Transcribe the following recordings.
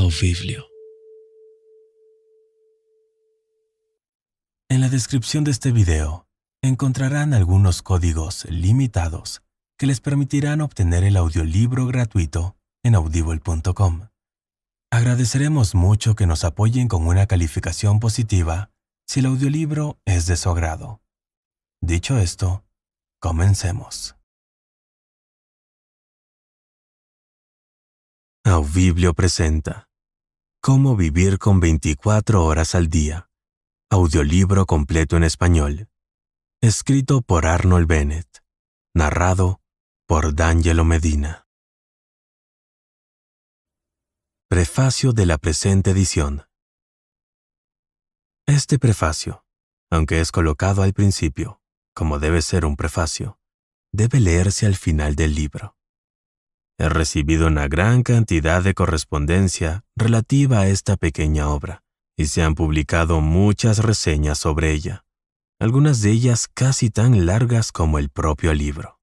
Audiblio. En la descripción de este video encontrarán algunos códigos limitados que les permitirán obtener el audiolibro gratuito en audible.com. Agradeceremos mucho que nos apoyen con una calificación positiva si el audiolibro es de su agrado. Dicho esto, comencemos. Audiblio presenta Cómo vivir con 24 horas al día. Audiolibro completo en español. Escrito por Arnold Bennett. Narrado por D'Angelo Medina. Prefacio de la presente edición. Este prefacio, aunque es colocado al principio, como debe ser un prefacio, debe leerse al final del libro. He recibido una gran cantidad de correspondencia relativa a esta pequeña obra, y se han publicado muchas reseñas sobre ella, algunas de ellas casi tan largas como el propio libro.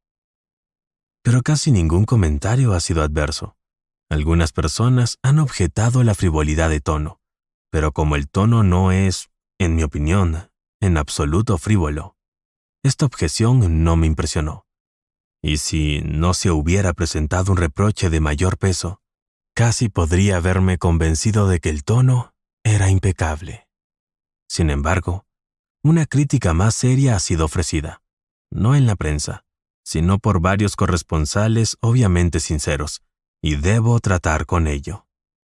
Pero casi ningún comentario ha sido adverso. Algunas personas han objetado la frivolidad de tono, pero como el tono no es, en mi opinión, en absoluto frívolo, esta objeción no me impresionó. Y si no se hubiera presentado un reproche de mayor peso, casi podría haberme convencido de que el tono era impecable. Sin embargo, una crítica más seria ha sido ofrecida, no en la prensa, sino por varios corresponsales obviamente sinceros, y debo tratar con ello.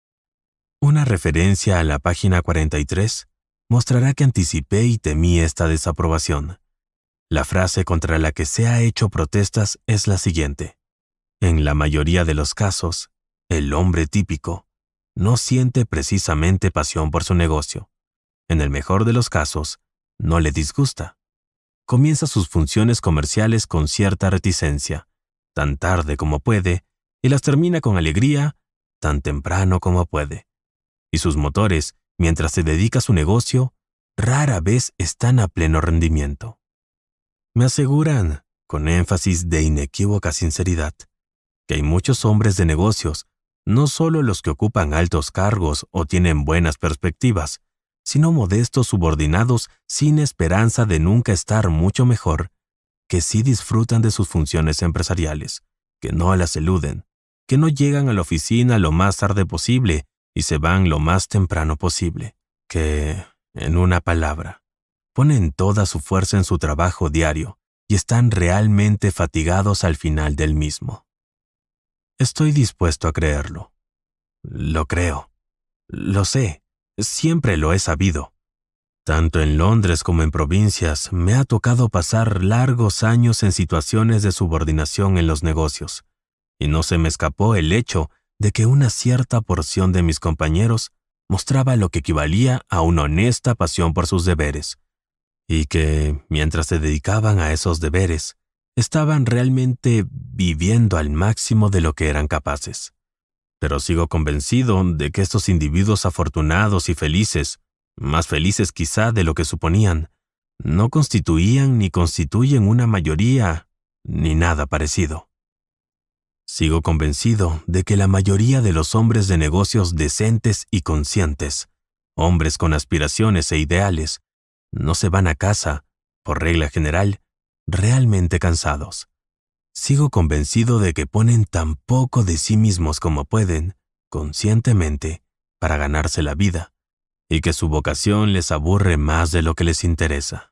Una referencia a la página 43 mostrará que anticipé y temí esta desaprobación. La frase contra la que se ha hecho protestas es la siguiente. En la mayoría de los casos, el hombre típico no siente precisamente pasión por su negocio. En el mejor de los casos, no le disgusta. Comienza sus funciones comerciales con cierta reticencia, tan tarde como puede, y las termina con alegría, tan temprano como puede. Y sus motores, mientras se dedica a su negocio, rara vez están a pleno rendimiento. Me aseguran, con énfasis de inequívoca sinceridad, que hay muchos hombres de negocios, no solo los que ocupan altos cargos o tienen buenas perspectivas, sino modestos subordinados sin esperanza de nunca estar mucho mejor, que sí disfrutan de sus funciones empresariales, que no las eluden, que no llegan a la oficina lo más tarde posible y se van lo más temprano posible, que, en una palabra, ponen toda su fuerza en su trabajo diario y están realmente fatigados al final del mismo. Estoy dispuesto a creerlo. Lo creo. Lo sé. Siempre lo he sabido. Tanto en Londres como en provincias me ha tocado pasar largos años en situaciones de subordinación en los negocios, y no se me escapó el hecho de que una cierta porción de mis compañeros mostraba lo que equivalía a una honesta pasión por sus deberes, y que, mientras se dedicaban a esos deberes, estaban realmente viviendo al máximo de lo que eran capaces. Pero sigo convencido de que estos individuos afortunados y felices, más felices quizá de lo que suponían, no constituían ni constituyen una mayoría, ni nada parecido. Sigo convencido de que la mayoría de los hombres de negocios decentes y conscientes, hombres con aspiraciones e ideales, no se van a casa, por regla general, realmente cansados. Sigo convencido de que ponen tan poco de sí mismos como pueden, conscientemente, para ganarse la vida, y que su vocación les aburre más de lo que les interesa.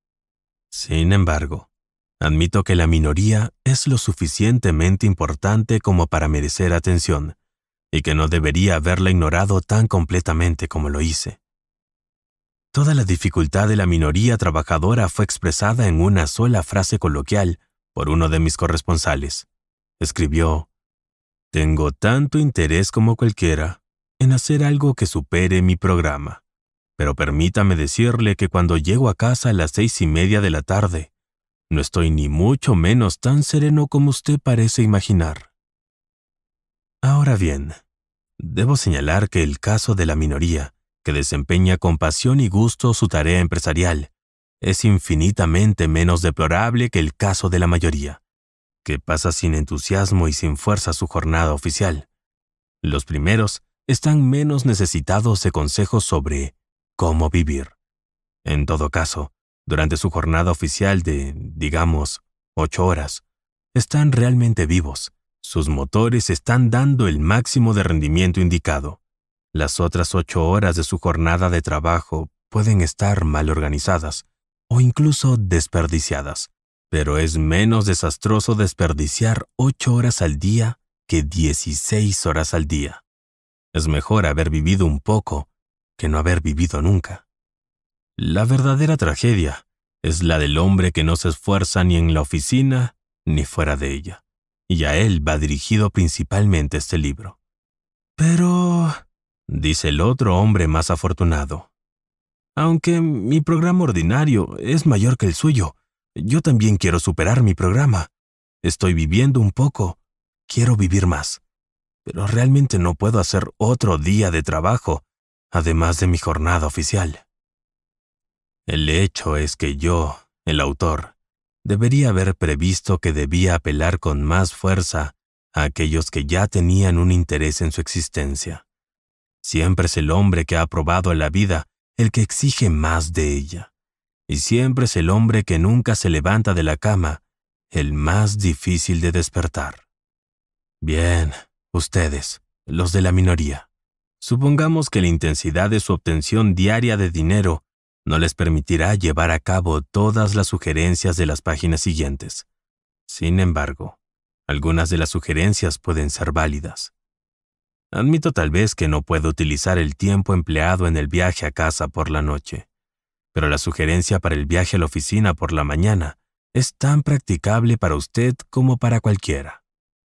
Sin embargo, admito que la minoría es lo suficientemente importante como para merecer atención, y que no debería haberla ignorado tan completamente como lo hice. Toda la dificultad de la minoría trabajadora fue expresada en una sola frase coloquial por uno de mis corresponsales. Escribió: «Tengo tanto interés como cualquiera en hacer algo que supere mi programa, pero permítame decirle que cuando llego a casa a las 6:30 de la tarde, no estoy ni mucho menos tan sereno como usted parece imaginar». Ahora bien, debo señalar que el caso de la minoría, que desempeña con pasión y gusto su tarea empresarial, es infinitamente menos deplorable que el caso de la mayoría, que pasa sin entusiasmo y sin fuerza su jornada oficial. Los primeros están menos necesitados de consejos sobre cómo vivir. En todo caso, durante su jornada oficial de, digamos, 8 horas, están realmente vivos. Sus motores están dando el máximo de rendimiento indicado. Las otras 8 horas de su jornada de trabajo pueden estar mal organizadas o incluso desperdiciadas, pero es menos desastroso desperdiciar 8 horas al día que 16 horas al día. Es mejor haber vivido un poco que no haber vivido nunca. La verdadera tragedia es la del hombre que no se esfuerza ni en la oficina ni fuera de ella. Y a él va dirigido principalmente este libro. Pero, dice el otro hombre más afortunado, aunque mi programa ordinario es mayor que el suyo, yo también quiero superar mi programa. Estoy viviendo un poco, quiero vivir más, pero realmente no puedo hacer otro día de trabajo, además de mi jornada oficial. El hecho es que yo, el autor, debería haber previsto que debía apelar con más fuerza a aquellos que ya tenían un interés en su existencia. Siempre es el hombre que ha probado a la vida el que exige más de ella. Y siempre es el hombre que nunca se levanta de la cama el más difícil de despertar. Bien, ustedes, los de la minoría. Supongamos que la intensidad de su obtención diaria de dinero no les permitirá llevar a cabo todas las sugerencias de las páginas siguientes. Sin embargo, algunas de las sugerencias pueden ser válidas. Admito tal vez que no puedo utilizar el tiempo empleado en el viaje a casa por la noche, pero la sugerencia para el viaje a la oficina por la mañana es tan practicable para usted como para cualquiera.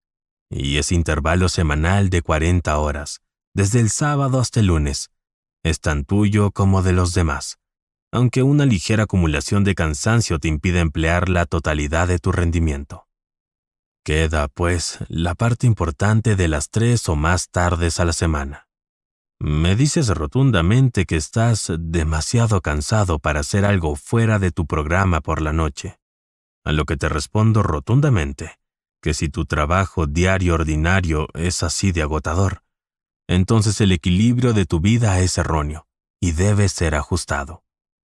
Y ese intervalo semanal de 40 horas, desde el sábado hasta el lunes, es tan tuyo como de los demás, aunque una ligera acumulación de cansancio te impide emplear la totalidad de tu rendimiento. Queda, pues, la parte importante de las 3 o más tardes a la semana. Me dices rotundamente que estás demasiado cansado para hacer algo fuera de tu programa por la noche, a lo que te respondo rotundamente que si tu trabajo diario ordinario es así de agotador, entonces el equilibrio de tu vida es erróneo y debe ser ajustado.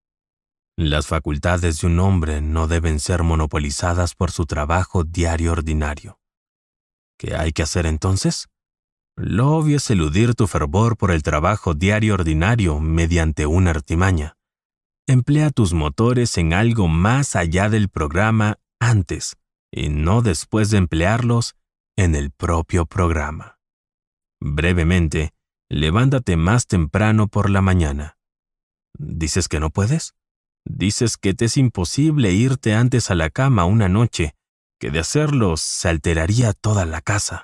Las facultades de un hombre no deben ser monopolizadas por su trabajo diario ordinario. ¿Qué hay que hacer entonces? Lo obvio es eludir tu fervor por el trabajo diario ordinario mediante una artimaña. Emplea tus motores en algo más allá del programa antes y no después de emplearlos en el propio programa. Brevemente, levántate más temprano por la mañana. ¿Dices que no puedes? Dices que te es imposible irte antes a la cama una noche, que de hacerlo se alteraría toda la casa.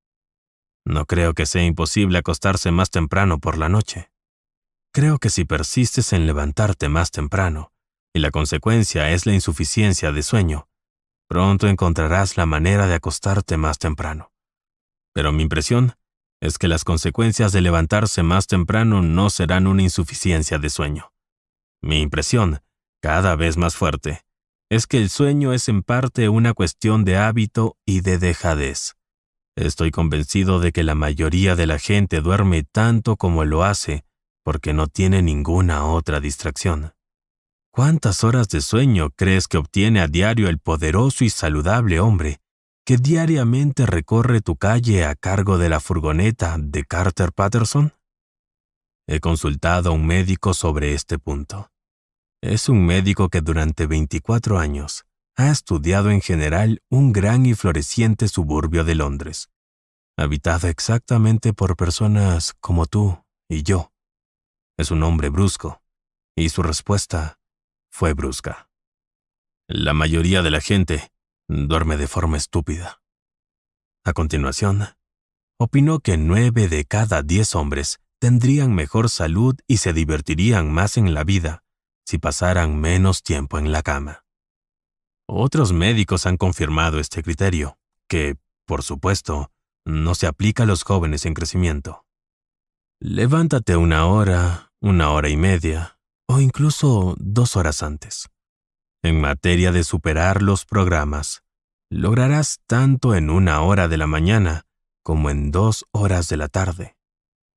No creo que sea imposible acostarse más temprano por la noche. Creo que si persistes en levantarte más temprano, y la consecuencia es la insuficiencia de sueño, pronto encontrarás la manera de acostarte más temprano. Pero mi impresión es que las consecuencias de levantarse más temprano no serán una insuficiencia de sueño. Mi impresión, cada vez más fuerte, es que el sueño es en parte una cuestión de hábito y de dejadez. Estoy convencido de que la mayoría de la gente duerme tanto como lo hace porque no tiene ninguna otra distracción. ¿Cuántas horas de sueño crees que obtiene a diario el poderoso y saludable hombre que diariamente recorre tu calle a cargo de la furgoneta de Carter Patterson? He consultado a un médico sobre este punto. Es un médico que durante 24 años ha estudiado en general un gran y floreciente suburbio de Londres, habitado exactamente por personas como tú y yo. Es un hombre brusco, y su respuesta fue brusca. La mayoría de la gente duerme de forma estúpida. A continuación, opinó que 9 de cada 10 hombres tendrían mejor salud y se divertirían más en la vida si pasaran menos tiempo en la cama. Otros médicos han confirmado este criterio, que, por supuesto, no se aplica a los jóvenes en crecimiento. Levántate 1 hora, 1 hora y media, o incluso 2 horas antes. En materia de superar los programas, lograrás tanto en 1 hora de la mañana como en 2 horas de la tarde.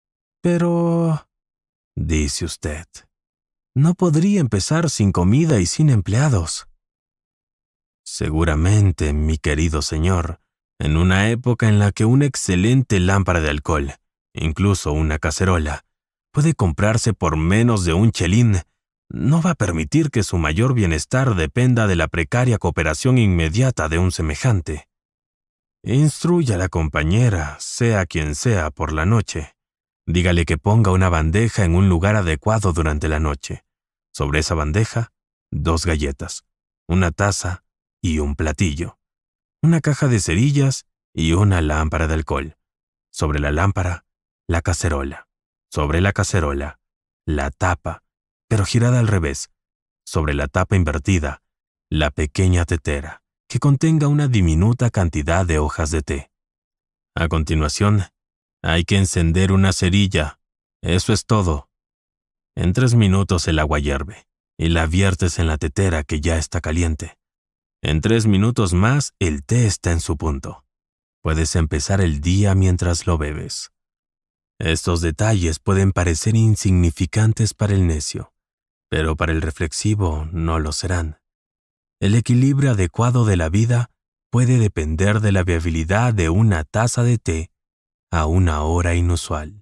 Pero, dice usted, no podría empezar sin comida y sin empleados. Seguramente, mi querido señor, en una época en la que una excelente lámpara de alcohol, incluso una cacerola, puede comprarse por menos de un chelín, no va a permitir que su mayor bienestar dependa de la precaria cooperación inmediata de un semejante. Instruya a la compañera, sea quien sea, por la noche. Dígale que ponga una bandeja en un lugar adecuado durante la noche. Sobre esa bandeja, 2 galletas, una taza y un platillo, una caja de cerillas y una lámpara de alcohol. Sobre la lámpara, la cacerola. Sobre la cacerola, la tapa, pero girada al revés. Sobre la tapa invertida, la pequeña tetera, que contenga una diminuta cantidad de hojas de té. A continuación, hay que encender una cerilla. Eso es todo. En 3 minutos el agua hierve y la viertes en la tetera que ya está caliente. En 3 minutos más el té está en su punto. Puedes empezar el día mientras lo bebes. Estos detalles pueden parecer insignificantes para el necio, pero para el reflexivo no lo serán. El equilibrio adecuado de la vida puede depender de la viabilidad de una taza de té a una hora inusual.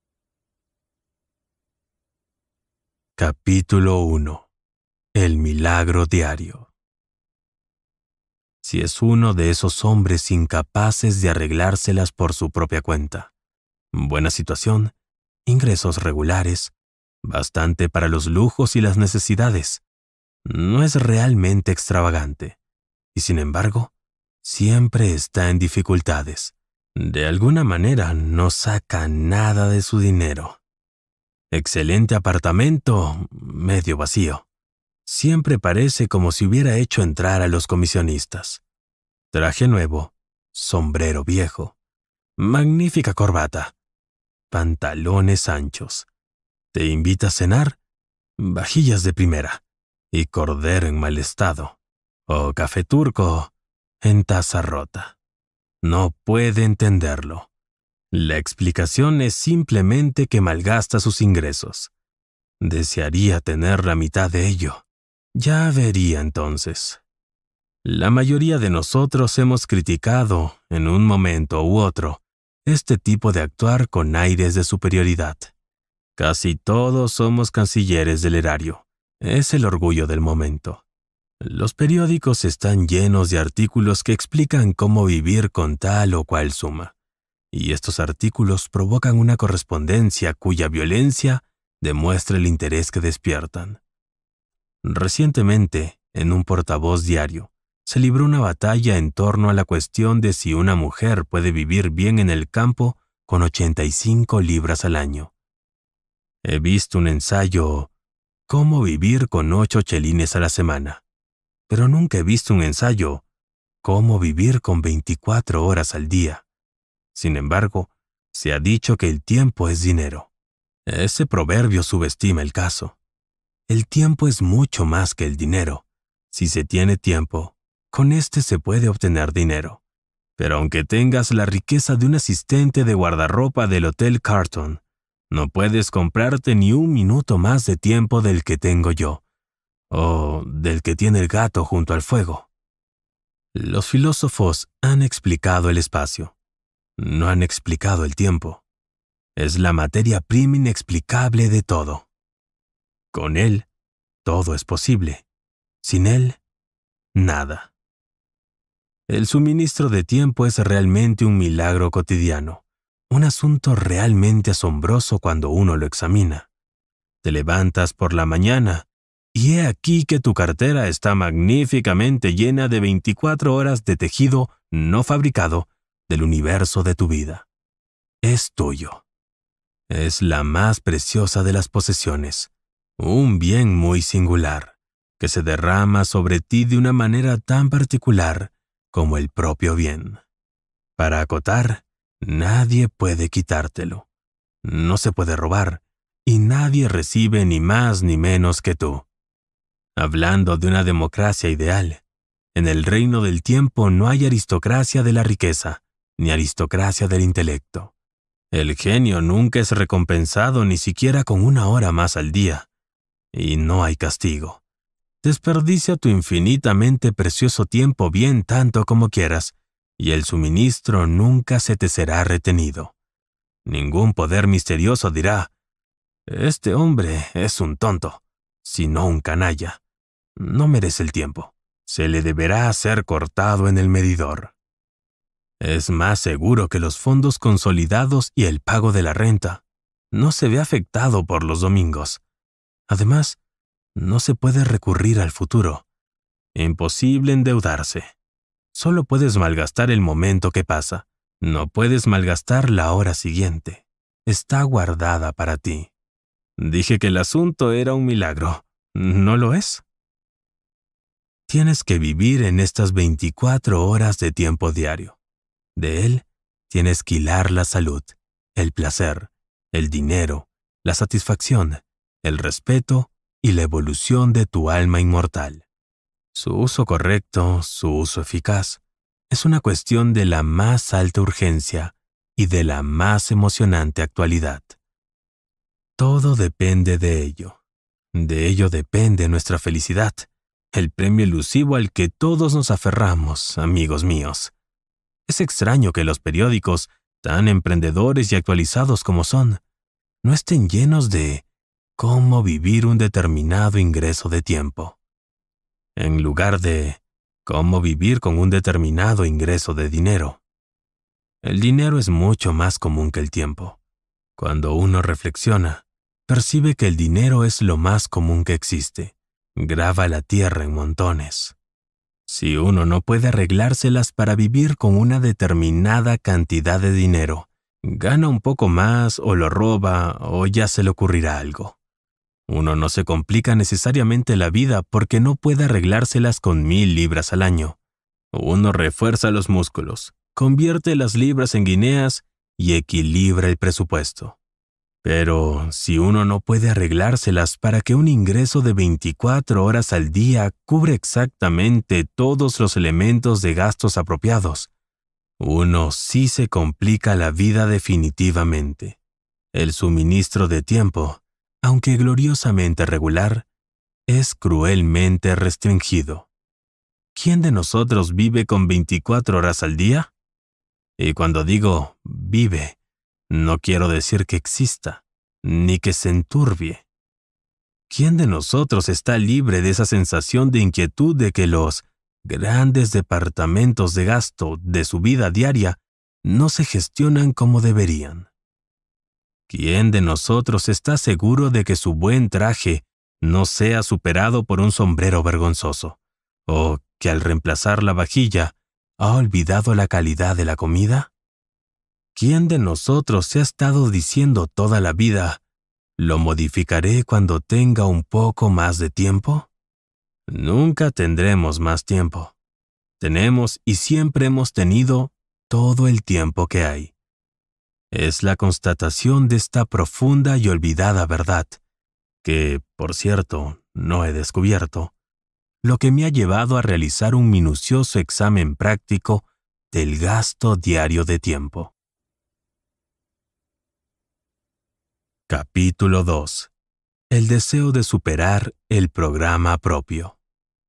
Capítulo 1. El milagro diario. Si es uno de esos hombres incapaces de arreglárselas por su propia cuenta, buena situación, ingresos regulares, bastante para los lujos y las necesidades, no es realmente extravagante, y sin embargo, siempre está en dificultades. De alguna manera no saca nada de su dinero. Excelente apartamento, medio vacío. Siempre parece como si hubiera hecho entrar a los comisionistas. Traje nuevo, sombrero viejo, magnífica corbata, pantalones anchos. Te invita a cenar, vajillas de primera y cordero en mal estado, o café turco en taza rota. No puede entenderlo. La explicación es simplemente que malgasta sus ingresos. Desearía tener la mitad de ello. Ya vería entonces. La mayoría de nosotros hemos criticado, en un momento u otro, este tipo de actuar con aires de superioridad. Casi todos somos cancilleres del erario. Es el orgullo del momento. Los periódicos están llenos de artículos que explican cómo vivir con tal o cual suma. Y estos artículos provocan una correspondencia cuya violencia demuestra el interés que despiertan. Recientemente, en un portavoz diario, se libró una batalla en torno a la cuestión de si una mujer puede vivir bien en el campo con 85 libras al año. He visto un ensayo, ¿Cómo vivir con 8 chelines a la semana? Pero nunca he visto un ensayo, ¿Cómo vivir con 24 horas al día? Sin embargo, se ha dicho que el tiempo es dinero. Ese proverbio subestima el caso. El tiempo es mucho más que el dinero. Si se tiene tiempo, con este se puede obtener dinero. Pero aunque tengas la riqueza de un asistente de guardarropa del Hotel Carlton, no puedes comprarte ni un minuto más de tiempo del que tengo yo, o del que tiene el gato junto al fuego. Los filósofos han explicado el espacio. No han explicado el tiempo. Es la materia prima inexplicable de todo. Con él, todo es posible. Sin él, nada. El suministro de tiempo es realmente un milagro cotidiano, un asunto realmente asombroso cuando uno lo examina. Te levantas por la mañana y he aquí que tu cartera está magníficamente llena de 24 horas de tejido no fabricado del universo de tu vida. Es tuyo. Es la más preciosa de las posesiones, un bien muy singular, que se derrama sobre ti de una manera tan particular como el propio bien. Para acotar, nadie puede quitártelo. No se puede robar, y nadie recibe ni más ni menos que tú. Hablando de una democracia ideal, en el reino del tiempo no hay aristocracia de la riqueza, ni aristocracia del intelecto. El genio nunca es recompensado ni siquiera con 1 hora más al día. Y no hay castigo. Desperdicia tu infinitamente precioso tiempo bien tanto como quieras, y el suministro nunca se te será retenido. Ningún poder misterioso dirá, «Este hombre es un tonto», sino un canalla. No merece el tiempo. Se le deberá ser cortado en el medidor. Es más seguro que los fondos consolidados y el pago de la renta. No se ve afectado por los domingos. Además, no se puede recurrir al futuro. Imposible endeudarse. Solo puedes malgastar el momento que pasa. No puedes malgastar la hora siguiente. Está guardada para ti. Dije que el asunto era un milagro. ¿No lo es? Tienes que vivir en estas 24 horas de tiempo diario. De él tienes que hilar la salud, el placer, el dinero, la satisfacción, el respeto y la evolución de tu alma inmortal. Su uso correcto, su uso eficaz, es una cuestión de la más alta urgencia y de la más emocionante actualidad. Todo depende de ello. De ello depende nuestra felicidad, el premio elusivo al que todos nos aferramos, amigos míos. Es extraño que los periódicos, tan emprendedores y actualizados como son, no estén llenos de cómo vivir un determinado ingreso de tiempo. En lugar de cómo vivir con un determinado ingreso de dinero. El dinero es mucho más común que el tiempo. Cuando uno reflexiona, percibe que el dinero es lo más común que existe. Grava la tierra en montones. Si uno no puede arreglárselas para vivir con una determinada cantidad de dinero, gana un poco más o lo roba o ya se le ocurrirá algo. Uno no se complica necesariamente la vida porque no puede arreglárselas con 1000 libras al año. Uno refuerza los músculos, convierte las libras en guineas y equilibra el presupuesto. Pero si uno no puede arreglárselas para que un ingreso de 24 horas al día cubre exactamente todos los elementos de gastos apropiados, uno sí se complica la vida definitivamente. El suministro de tiempo, aunque gloriosamente regular, es cruelmente restringido. ¿Quién de nosotros vive con 24 horas al día? Y cuando digo vive, no quiero decir que exista, ni que se enturbie. ¿Quién de nosotros está libre de esa sensación de inquietud de que los grandes departamentos de gasto de su vida diaria no se gestionan como deberían? ¿Quién de nosotros está seguro de que su buen traje no sea superado por un sombrero vergonzoso? ¿O que al reemplazar la vajilla ha olvidado la calidad de la comida? ¿Quién de nosotros se ha estado diciendo toda la vida, «Lo modificaré cuando tenga un poco más de tiempo»? Nunca tendremos más tiempo. Tenemos y siempre hemos tenido todo el tiempo que hay. Es la constatación de esta profunda y olvidada verdad, que, por cierto, no he descubierto, lo que me ha llevado a realizar un minucioso examen práctico del gasto diario de tiempo. Capítulo 2. El deseo de superar el programa propio.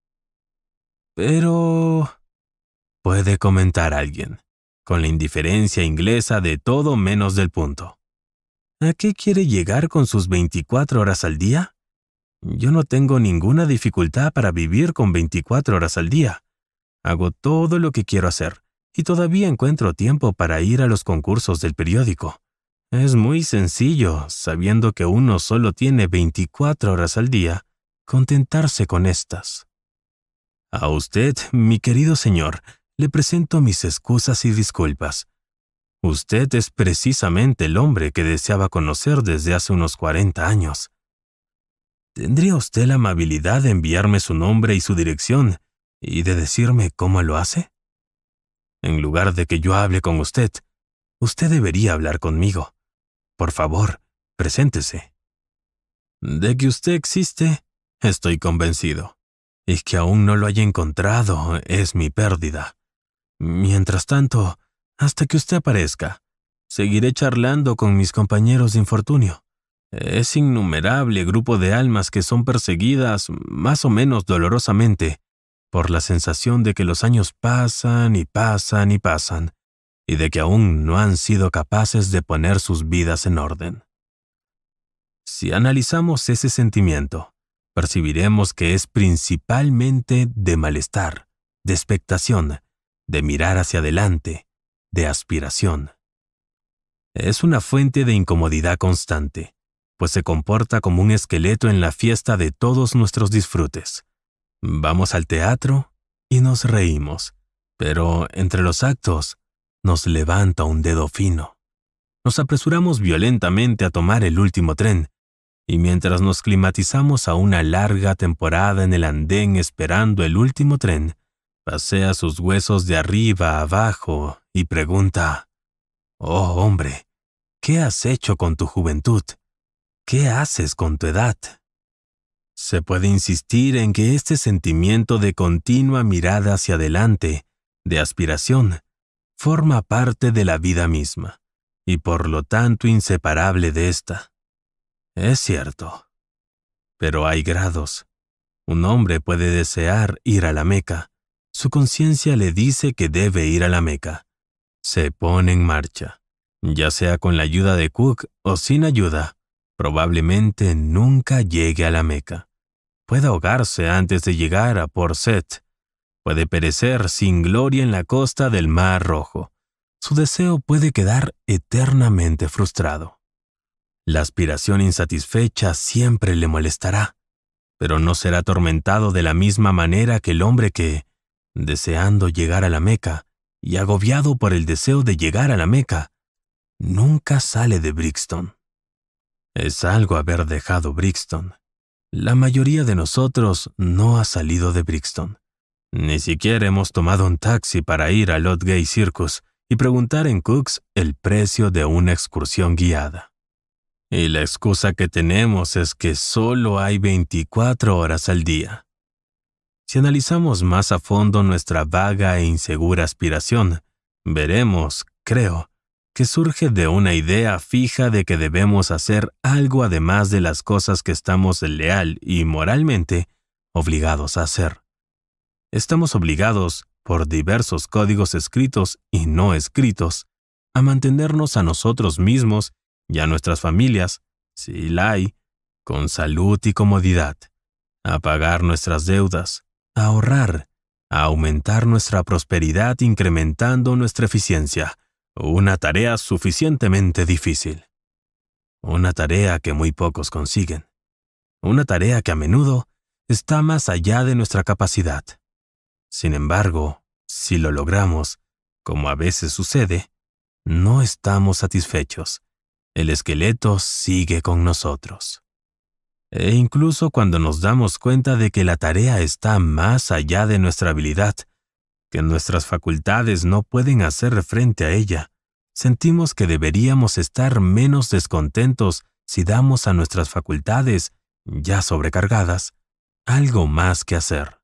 Pero, puede comentar alguien, con la indiferencia inglesa de todo menos del punto. ¿A qué quiere llegar con sus 24 horas al día? Yo no tengo ninguna dificultad para vivir con 24 horas al día. Hago todo lo que quiero hacer y todavía encuentro tiempo para ir a los concursos del periódico. Es muy sencillo, sabiendo que uno solo tiene 24 horas al día, contentarse con estas. A usted, mi querido señor, le presento mis excusas y disculpas. Usted es precisamente el hombre que deseaba conocer desde hace unos 40 años. ¿Tendría usted la amabilidad de enviarme su nombre y su dirección y de decirme cómo lo hace? En lugar de que yo hable con usted, usted debería hablar conmigo. Por favor, preséntese. De que usted existe, estoy convencido. Y que aún no lo haya encontrado es mi pérdida. Mientras tanto, hasta que usted aparezca, Seguiré charlando con mis compañeros de infortunio. Es innumerable grupo de almas que son perseguidas, más o menos dolorosamente, por la sensación de que los años pasan y pasan y pasan, y de que aún no han sido capaces de poner sus vidas en orden. Si analizamos ese sentimiento, percibiremos que es principalmente de malestar, de expectación, de mirar hacia adelante, de aspiración. Es una fuente de incomodidad constante, pues se comporta como un esqueleto en la fiesta de todos nuestros disfrutes. Vamos al teatro y nos reímos, pero entre los actos nos levanta un dedo fino. Nos apresuramos violentamente a tomar el último tren, y mientras nos climatizamos a una larga temporada en el andén esperando el último tren, pasea sus huesos de arriba a abajo y pregunta: «Oh, hombre, ¿qué has hecho con tu juventud? ¿Qué haces con tu edad?». Se puede insistir en que este sentimiento de continua mirada hacia adelante, de aspiración, forma parte de la vida misma, y por lo tanto inseparable de ésta. Es cierto. Pero hay grados. Un hombre puede desear ir a la Meca. Su conciencia le dice que debe ir a la Meca. Se pone en marcha. Ya sea con la ayuda de Cook o sin ayuda, probablemente nunca llegue a la Meca. Puede ahogarse antes de llegar a Port Said. Puede perecer sin gloria en la costa del Mar Rojo. Su deseo puede quedar eternamente frustrado. La aspiración insatisfecha siempre le molestará, pero no será atormentado de la misma manera que el hombre que, deseando llegar a la Meca y agobiado por el deseo de llegar a la Meca, nunca sale de Brixton. Es algo haber dejado Brixton. La mayoría de nosotros no ha salido de Brixton. Ni siquiera hemos tomado un taxi para ir al Ludgate Circus y preguntar en Cook's el precio de una excursión guiada. Y la excusa que tenemos es que solo hay 24 horas al día. Si analizamos más a fondo nuestra vaga e insegura aspiración, veremos, creo, que surge de una idea fija de que debemos hacer algo además de las cosas que estamos leal y moralmente obligados a hacer. Estamos obligados, por diversos códigos escritos y no escritos, a mantenernos a nosotros mismos y a nuestras familias, si la hay, con salud y comodidad, a pagar nuestras deudas, a ahorrar, a aumentar nuestra prosperidad incrementando nuestra eficiencia. Una tarea suficientemente difícil. Una tarea que muy pocos consiguen. Una tarea que a menudo está más allá de nuestra capacidad. Sin embargo, si lo logramos, como a veces sucede, no estamos satisfechos. El esqueleto sigue con nosotros. E incluso cuando nos damos cuenta de que la tarea está más allá de nuestra habilidad, que nuestras facultades no pueden hacer frente a ella, sentimos que deberíamos estar menos descontentos si damos a nuestras facultades, ya sobrecargadas, algo más que hacer.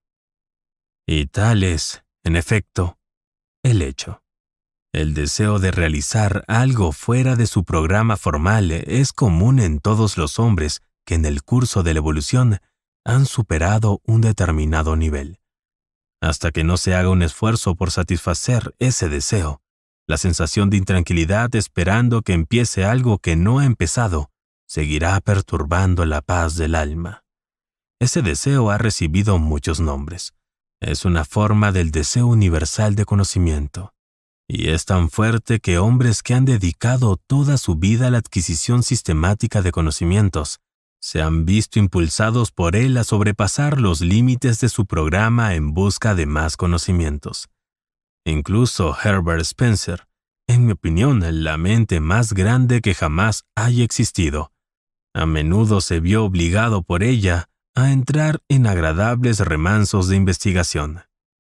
Y tal es, en efecto, el hecho. El deseo de realizar algo fuera de su programa formal es común en todos los hombres que en el curso de la evolución han superado un determinado nivel. Hasta que no se haga un esfuerzo por satisfacer ese deseo, la sensación de intranquilidad esperando que empiece algo que no ha empezado seguirá perturbando la paz del alma. Ese deseo ha recibido muchos nombres. Es una forma del deseo universal de conocimiento. Y es tan fuerte que hombres que han dedicado toda su vida a la adquisición sistemática de conocimientos se han visto impulsados por él a sobrepasar los límites de su programa en busca de más conocimientos. Incluso Herbert Spencer, en mi opinión, la mente más grande que jamás haya existido, a menudo se vio obligado por ella a entrar en agradables remansos de investigación.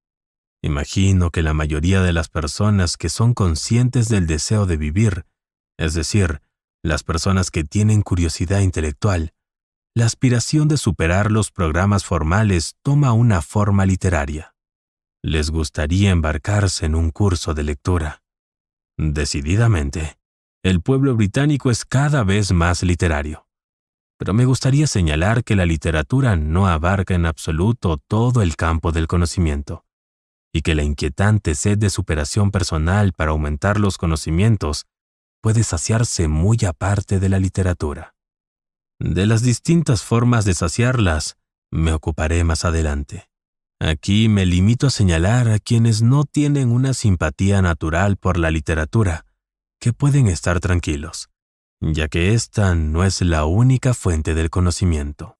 Imagino que la mayoría de las personas que son conscientes del deseo de vivir, es decir, las personas que tienen curiosidad intelectual, la aspiración de superar los programas formales toma una forma literaria. Les gustaría embarcarse en un curso de lectura. Decididamente, el pueblo británico es cada vez más literario. Pero me gustaría señalar que la literatura no abarca en absoluto todo el campo del conocimiento, y que la inquietante sed de superación personal para aumentar los conocimientos puede saciarse muy aparte de la literatura. De las distintas formas de saciarlas, me ocuparé más adelante. Aquí me limito a señalar a quienes no tienen una simpatía natural por la literatura, que pueden estar tranquilos, ya que esta no es la única fuente del conocimiento.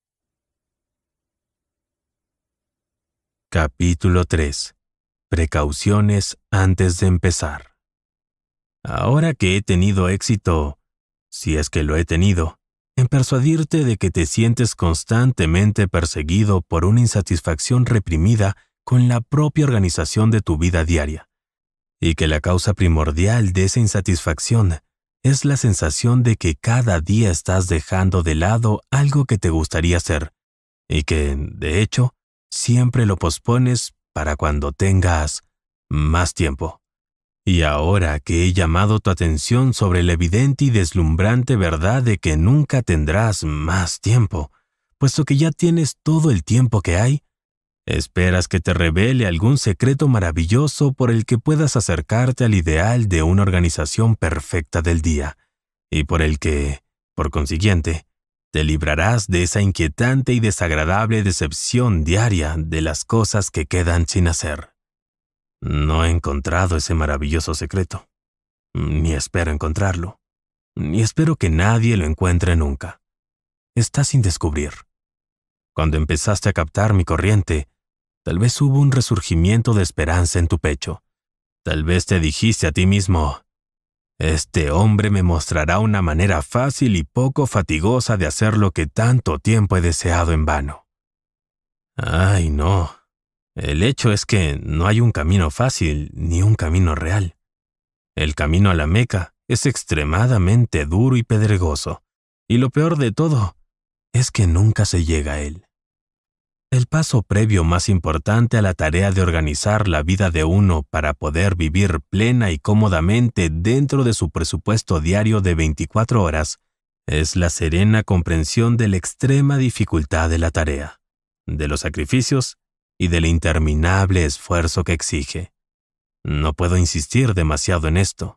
Capítulo 3. Precauciones antes de empezar. Ahora que he tenido éxito, si es que lo he tenido, en persuadirte de que te sientes constantemente perseguido por una insatisfacción reprimida con la propia organización de tu vida diaria, y que la causa primordial de esa insatisfacción es la sensación de que cada día estás dejando de lado algo que te gustaría hacer, y que, de hecho, siempre lo pospones para cuando tengas más tiempo. Y ahora que he llamado tu atención sobre la evidente y deslumbrante verdad de que nunca tendrás más tiempo, puesto que ya tienes todo el tiempo que hay, esperas que te revele algún secreto maravilloso por el que puedas acercarte al ideal de una organización perfecta del día, y por el que, por consiguiente, te librarás de esa inquietante y desagradable decepción diaria de las cosas que quedan sin hacer. No he encontrado ese maravilloso secreto, ni espero encontrarlo, ni espero que nadie lo encuentre nunca. Está sin descubrir. Cuando empezaste a captar mi corriente, tal vez hubo un resurgimiento de esperanza en tu pecho. Tal vez te dijiste a ti mismo, este hombre me mostrará una manera fácil y poco fatigosa de hacer lo que tanto tiempo he deseado en vano. Ay, no. El hecho es que no hay un camino fácil ni un camino real. El camino a la Meca es extremadamente duro y pedregoso, y lo peor de todo es que nunca se llega a él. El paso previo más importante a la tarea de organizar la vida de uno para poder vivir plena y cómodamente dentro de su presupuesto diario de 24 horas es la serena comprensión de la extrema dificultad de la tarea, de los sacrificios y del interminable esfuerzo que exige. No puedo insistir demasiado en esto.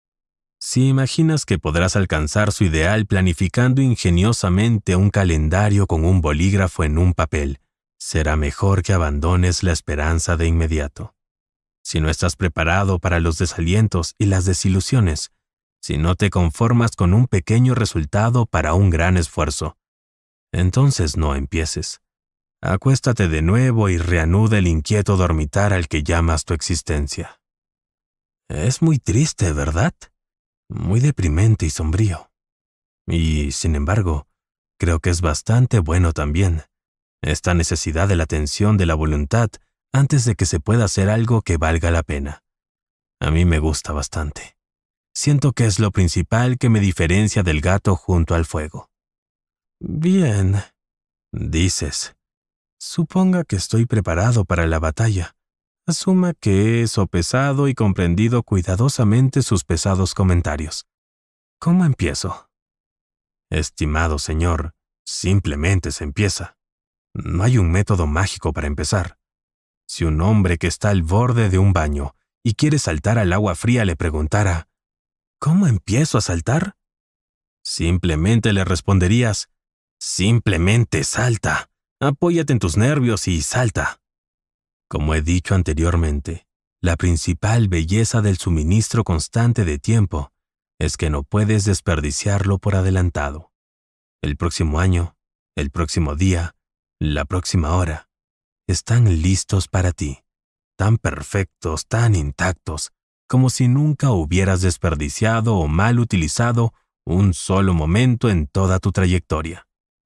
Si imaginas que podrás alcanzar su ideal planificando ingeniosamente un calendario con un bolígrafo en un papel, será mejor que abandones la esperanza de inmediato. Si no estás preparado para los desalientos y las desilusiones, si no te conformas con un pequeño resultado para un gran esfuerzo, entonces no empieces. Acuéstate de nuevo y reanuda el inquieto dormitar al que llamas tu existencia. Es muy triste, ¿verdad? Muy deprimente y sombrío. Y, sin embargo, creo que es bastante bueno también, esta necesidad de la tensión de la voluntad antes de que se pueda hacer algo que valga la pena. A mí me gusta bastante. Siento que es lo principal que me diferencia del gato junto al fuego. Bien, dices. Suponga que estoy preparado para la batalla. Asuma que he sopesado y comprendido cuidadosamente sus pesados comentarios. ¿Cómo empiezo? Estimado señor, simplemente se empieza. No hay un método mágico para empezar. Si un hombre que está al borde de un baño y quiere saltar al agua fría le preguntara, ¿cómo empiezo a saltar? Simplemente le responderías, simplemente salta. Apóyate en tus nervios y salta. Como he dicho anteriormente, la principal belleza del suministro constante de tiempo es que no puedes desperdiciarlo por adelantado. El próximo año, el próximo día, la próxima hora, están listos para ti, tan perfectos, tan intactos, como si nunca hubieras desperdiciado o mal utilizado un solo momento en toda tu trayectoria.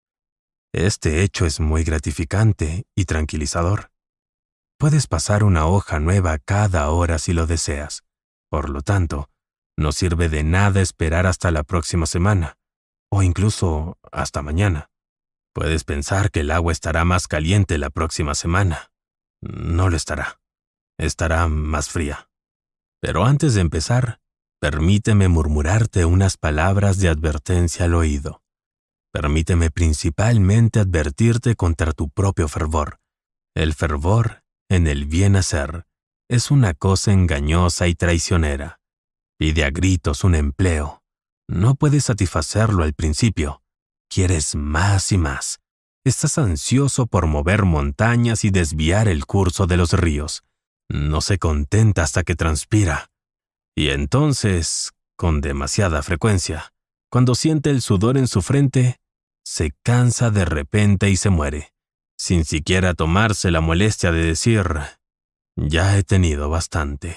Este hecho es muy gratificante y tranquilizador. Puedes pasar una hoja nueva cada hora si lo deseas. Por lo tanto, no sirve de nada esperar hasta la próxima semana, o incluso hasta mañana. Puedes pensar que el agua estará más caliente la próxima semana. No lo estará. Estará más fría. Pero antes de empezar, Permíteme murmurarte unas palabras de advertencia al oído. Permíteme principalmente advertirte contra tu propio fervor. El fervor en el bien hacer es una cosa engañosa y traicionera. Pide a gritos un empleo. No puedes satisfacerlo al principio. Quieres más y más. Estás ansioso por mover montañas y desviar el curso de los ríos. No se contenta hasta que transpira. Y entonces, con demasiada frecuencia, cuando siente el sudor en su frente, se cansa de repente y se muere, sin siquiera tomarse la molestia de decir, ya he tenido bastante.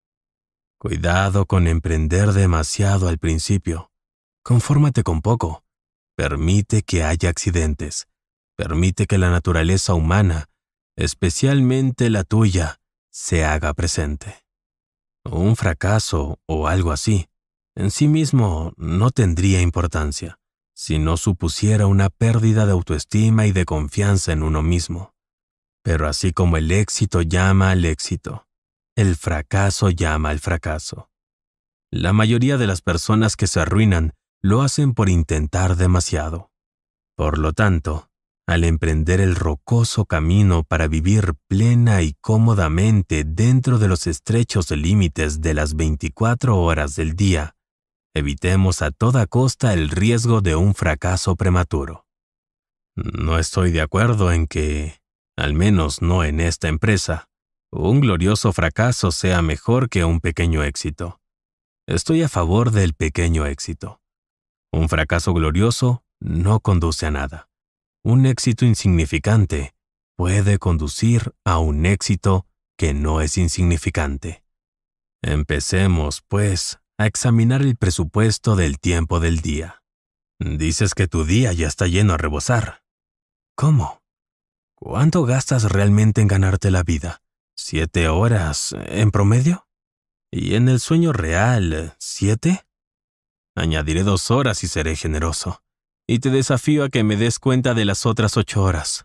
Cuidado con emprender demasiado al principio. Confórmate con poco. Permite que haya accidentes. Permite que la naturaleza humana, especialmente la tuya, se haga presente. Un fracaso o algo así, en sí mismo no tendría importancia, si no supusiera una pérdida de autoestima y de confianza en uno mismo. Pero así como el éxito llama al éxito, el fracaso llama al fracaso. La mayoría de las personas que se arruinan lo hacen por intentar demasiado. Por lo tanto, al emprender el rocoso camino para vivir plena y cómodamente dentro de los estrechos límites de las 24 horas del día, evitemos a toda costa el riesgo de un fracaso prematuro. No estoy de acuerdo en que, al menos no en esta empresa, un glorioso fracaso sea mejor que un pequeño éxito. Estoy a favor del pequeño éxito. Un fracaso glorioso no conduce a nada. Un éxito insignificante puede conducir a un éxito que no es insignificante. Empecemos, pues, a examinar el presupuesto del tiempo del día. Dices que tu día ya está lleno a rebosar. ¿Cómo? ¿Cuánto gastas realmente en ganarte la vida? ¿7 horas en promedio? ¿Y en el sueño real, 7? Añadiré 2 horas y seré generoso. Y te desafío a que me des cuenta de las otras 8 horas.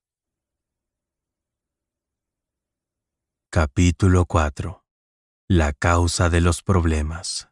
Capítulo 4. La causa de los problemas.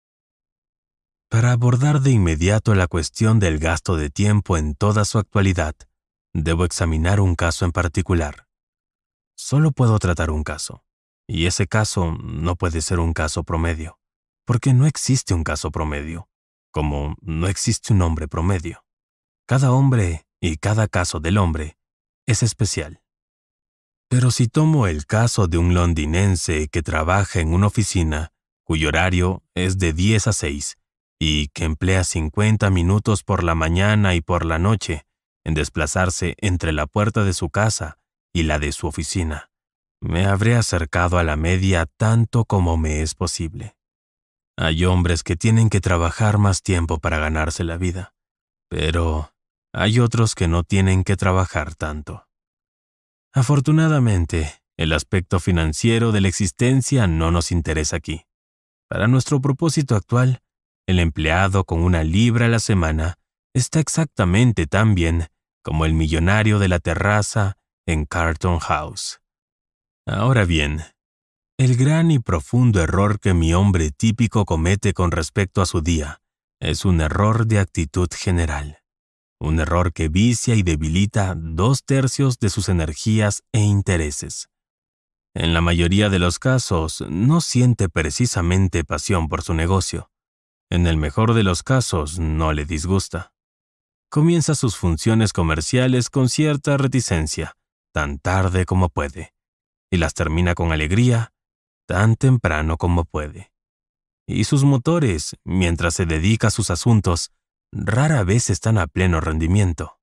Para abordar de inmediato la cuestión del gasto de tiempo en toda su actualidad, debo examinar un caso en particular. Solo puedo tratar un caso, y ese caso no puede ser un caso promedio, porque no existe un caso promedio, como no existe un hombre promedio. Cada hombre y cada caso del hombre es especial. Pero si tomo el caso de un londinense que trabaja en una oficina, cuyo horario es de 10 a 6, y que emplea 50 minutos por la mañana y por la noche en desplazarse entre la puerta de su casa y la de su oficina, me habré acercado a la media tanto como me es posible. Hay hombres que tienen que trabajar más tiempo para ganarse la vida, pero hay otros que no tienen que trabajar tanto. Afortunadamente, el aspecto financiero de la existencia no nos interesa aquí. Para nuestro propósito actual, el empleado con 1 libra a la semana está exactamente tan bien como el millonario de la terraza en Carlton House. Ahora bien, el gran y profundo error que mi hombre típico comete con respecto a su día es un error de actitud general. Un error que vicia y debilita 2/3 de sus energías e intereses. En la mayoría de los casos, no siente precisamente pasión por su negocio. En el mejor de los casos, no le disgusta. Comienza sus funciones comerciales con cierta reticencia, tan tarde como puede, y las termina con alegría, tan temprano como puede. Y sus motores, mientras se dedica a sus asuntos, rara vez están a pleno rendimiento.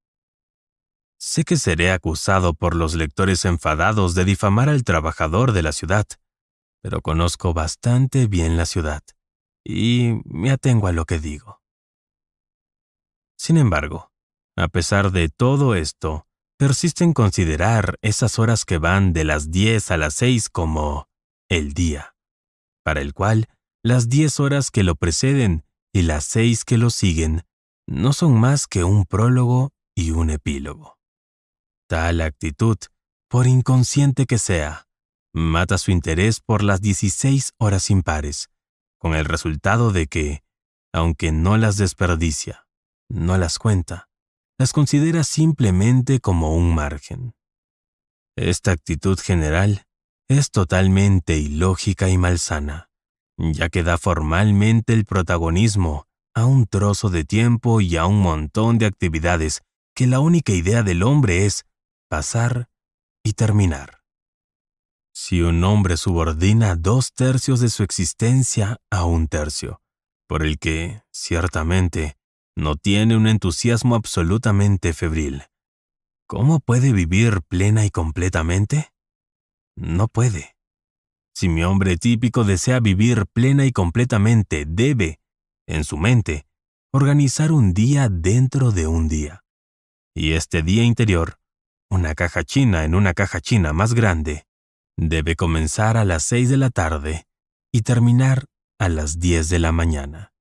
Sé que seré acusado por los lectores enfadados de difamar al trabajador de la ciudad, pero conozco bastante bien la ciudad, y me atengo a lo que digo. Sin embargo, a pesar de todo esto, persiste en considerar esas horas que van de las 10 a las 6 como el día, para el cual las 10 horas que lo preceden y las 6 que lo siguen no son más que un prólogo y un epílogo. Tal actitud, por inconsciente que sea, mata su interés por las 16 horas impares, con el resultado de que, aunque no las desperdicia, no las cuenta, las considera simplemente como un margen. Esta actitud general es totalmente ilógica y malsana, ya que da formalmente el protagonismo a un trozo de tiempo y a un montón de actividades que la única idea del hombre es pasar y terminar. Si un hombre subordina 2/3 de su existencia a 1/3, por el que, ciertamente, no tiene un entusiasmo absolutamente febril, ¿cómo puede vivir plena y completamente? No puede. Si mi hombre típico desea vivir plena y completamente, debe, en su mente, organizar un día dentro de un día. Y este día interior, una caja china en una caja china más grande, debe comenzar a las 6 de la tarde y terminar a las 10 de la mañana.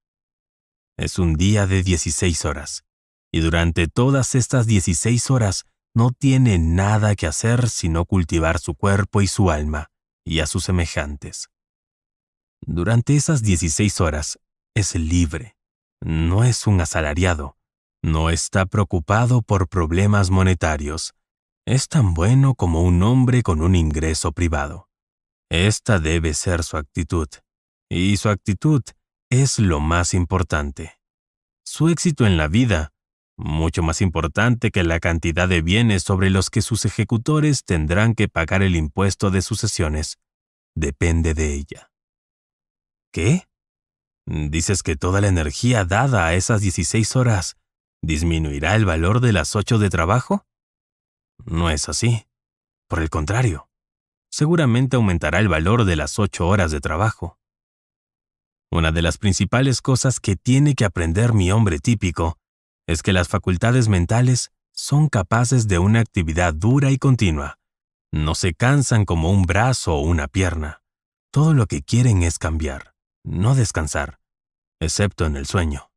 Es un día de 16 horas, y durante todas estas 16 horas no tiene nada que hacer sino cultivar su cuerpo y su alma, y a sus semejantes. Durante esas 16 horas es libre, no es un asalariado, no está preocupado por problemas monetarios, es tan bueno como un hombre con un ingreso privado. Esta debe ser su actitud, y su actitud es lo más importante. Su éxito en la vida, mucho más importante que la cantidad de bienes sobre los que sus ejecutores tendrán que pagar el impuesto de sucesiones, depende de ella. ¿Qué? ¿Dices que toda la energía dada a esas 16 horas disminuirá el valor de las 8 de trabajo? No es así. Por el contrario, seguramente aumentará el valor de las 8 horas de trabajo. Una de las principales cosas que tiene que aprender mi hombre típico es que las facultades mentales son capaces de una actividad dura y continua. No se cansan como un brazo o una pierna. Todo lo que quieren es cambiar, no descansar, excepto en el sueño.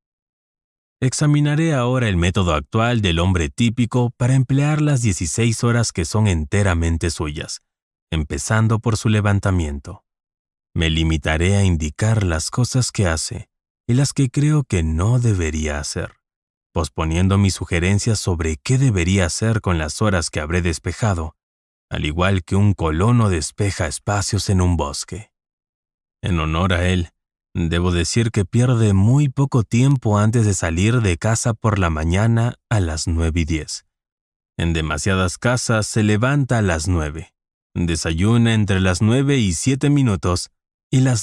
Examinaré ahora el método actual del hombre típico para emplear las 16 horas que son enteramente suyas, empezando por su levantamiento. Me limitaré a indicar las cosas que hace y las que creo que no debería hacer, posponiendo mis sugerencias sobre qué debería hacer con las horas que habré despejado, al igual que un colono despeja espacios en un bosque. En honor a él, debo decir que pierde muy poco tiempo antes de salir de casa por la mañana a las 9:10. En demasiadas casas se levanta a las 9, desayuna entre las 9:07 y las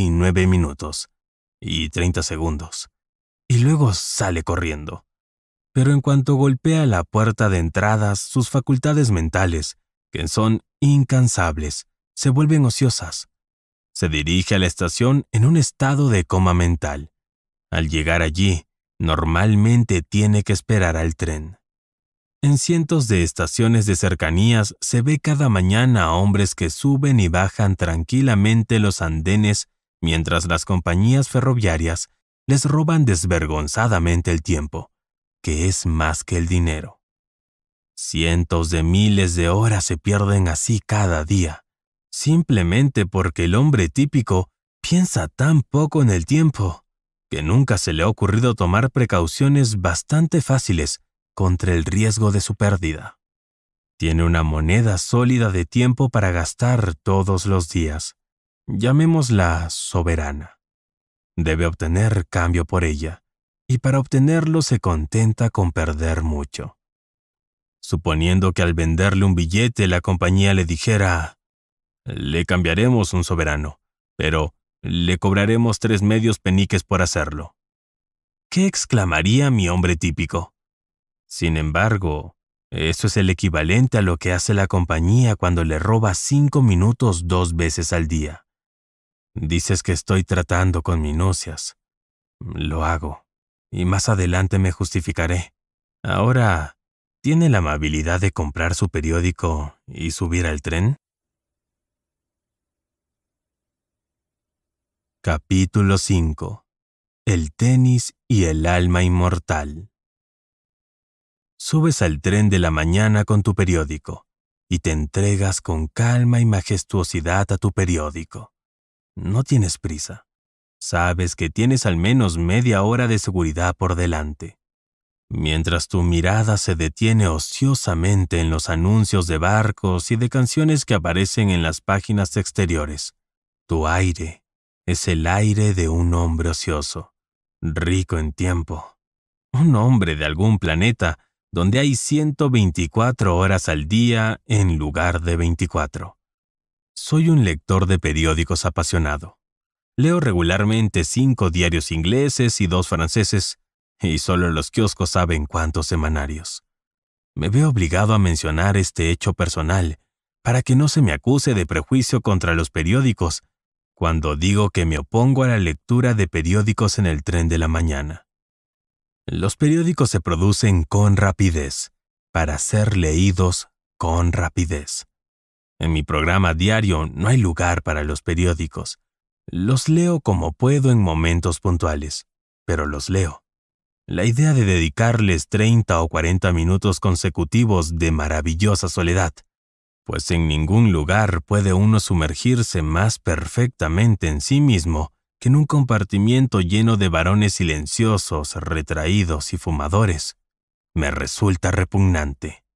9:09 y 30 segundos, y luego sale corriendo. Pero en cuanto golpea la puerta de entradas, sus facultades mentales, que son incansables, se vuelven ociosas. Se dirige a la estación en un estado de coma mental. Al llegar allí, normalmente tiene que esperar al tren. En cientos de estaciones de cercanías se ve cada mañana a hombres que suben y bajan tranquilamente los andenes mientras las compañías ferroviarias les roban desvergonzadamente el tiempo, que es más que el dinero. Cientos de miles de horas se pierden así cada día, simplemente porque el hombre típico piensa tan poco en el tiempo que nunca se le ha ocurrido tomar precauciones bastante fáciles contra el riesgo de su pérdida. Tiene una moneda sólida de tiempo para gastar todos los días. Llamémosla soberana. Debe obtener cambio por ella, y para obtenerlo se contenta con perder mucho. Suponiendo que al venderle un billete la compañía le dijera: «Le cambiaremos un soberano, pero le cobraremos 3 medios peniques por hacerlo». ¿Qué exclamaría mi hombre típico? Sin embargo, eso es el equivalente a lo que hace la compañía cuando le roba 5 minutos 2 veces al día. Dices que estoy tratando con minucias. Lo hago, y más adelante me justificaré. Ahora, ¿tiene la amabilidad de comprar su periódico y subir al tren? Capítulo 5. El tenis y el alma inmortal. Subes al tren de la mañana con tu periódico y te entregas con calma y majestuosidad a tu periódico. No tienes prisa. sabes que tienes al menos media hora de seguridad por delante. Mientras tu mirada se detiene ociosamente en los anuncios de barcos y de canciones que aparecen en las páginas exteriores, tu aire es el aire de un hombre ocioso, rico en tiempo. Un hombre de algún planeta donde hay 124 horas al día en lugar de 24. Soy un lector de periódicos apasionado. Leo regularmente 5 diarios ingleses y 2 franceses, y solo los kioscos saben cuántos semanarios. Me veo obligado a mencionar este hecho personal para que no se me acuse de prejuicio contra los periódicos cuando digo que me opongo a la lectura de periódicos en el tren de la mañana. Los periódicos se producen con rapidez, para ser leídos con rapidez. En mi programa diario no hay lugar para los periódicos. Los leo como puedo en momentos puntuales, pero los leo. La idea de dedicarles 30 o 40 minutos consecutivos de maravillosa soledad, pues en ningún lugar puede uno sumergirse más perfectamente en sí mismo que en un compartimiento lleno de varones silenciosos, retraídos y fumadores, me resulta repugnante.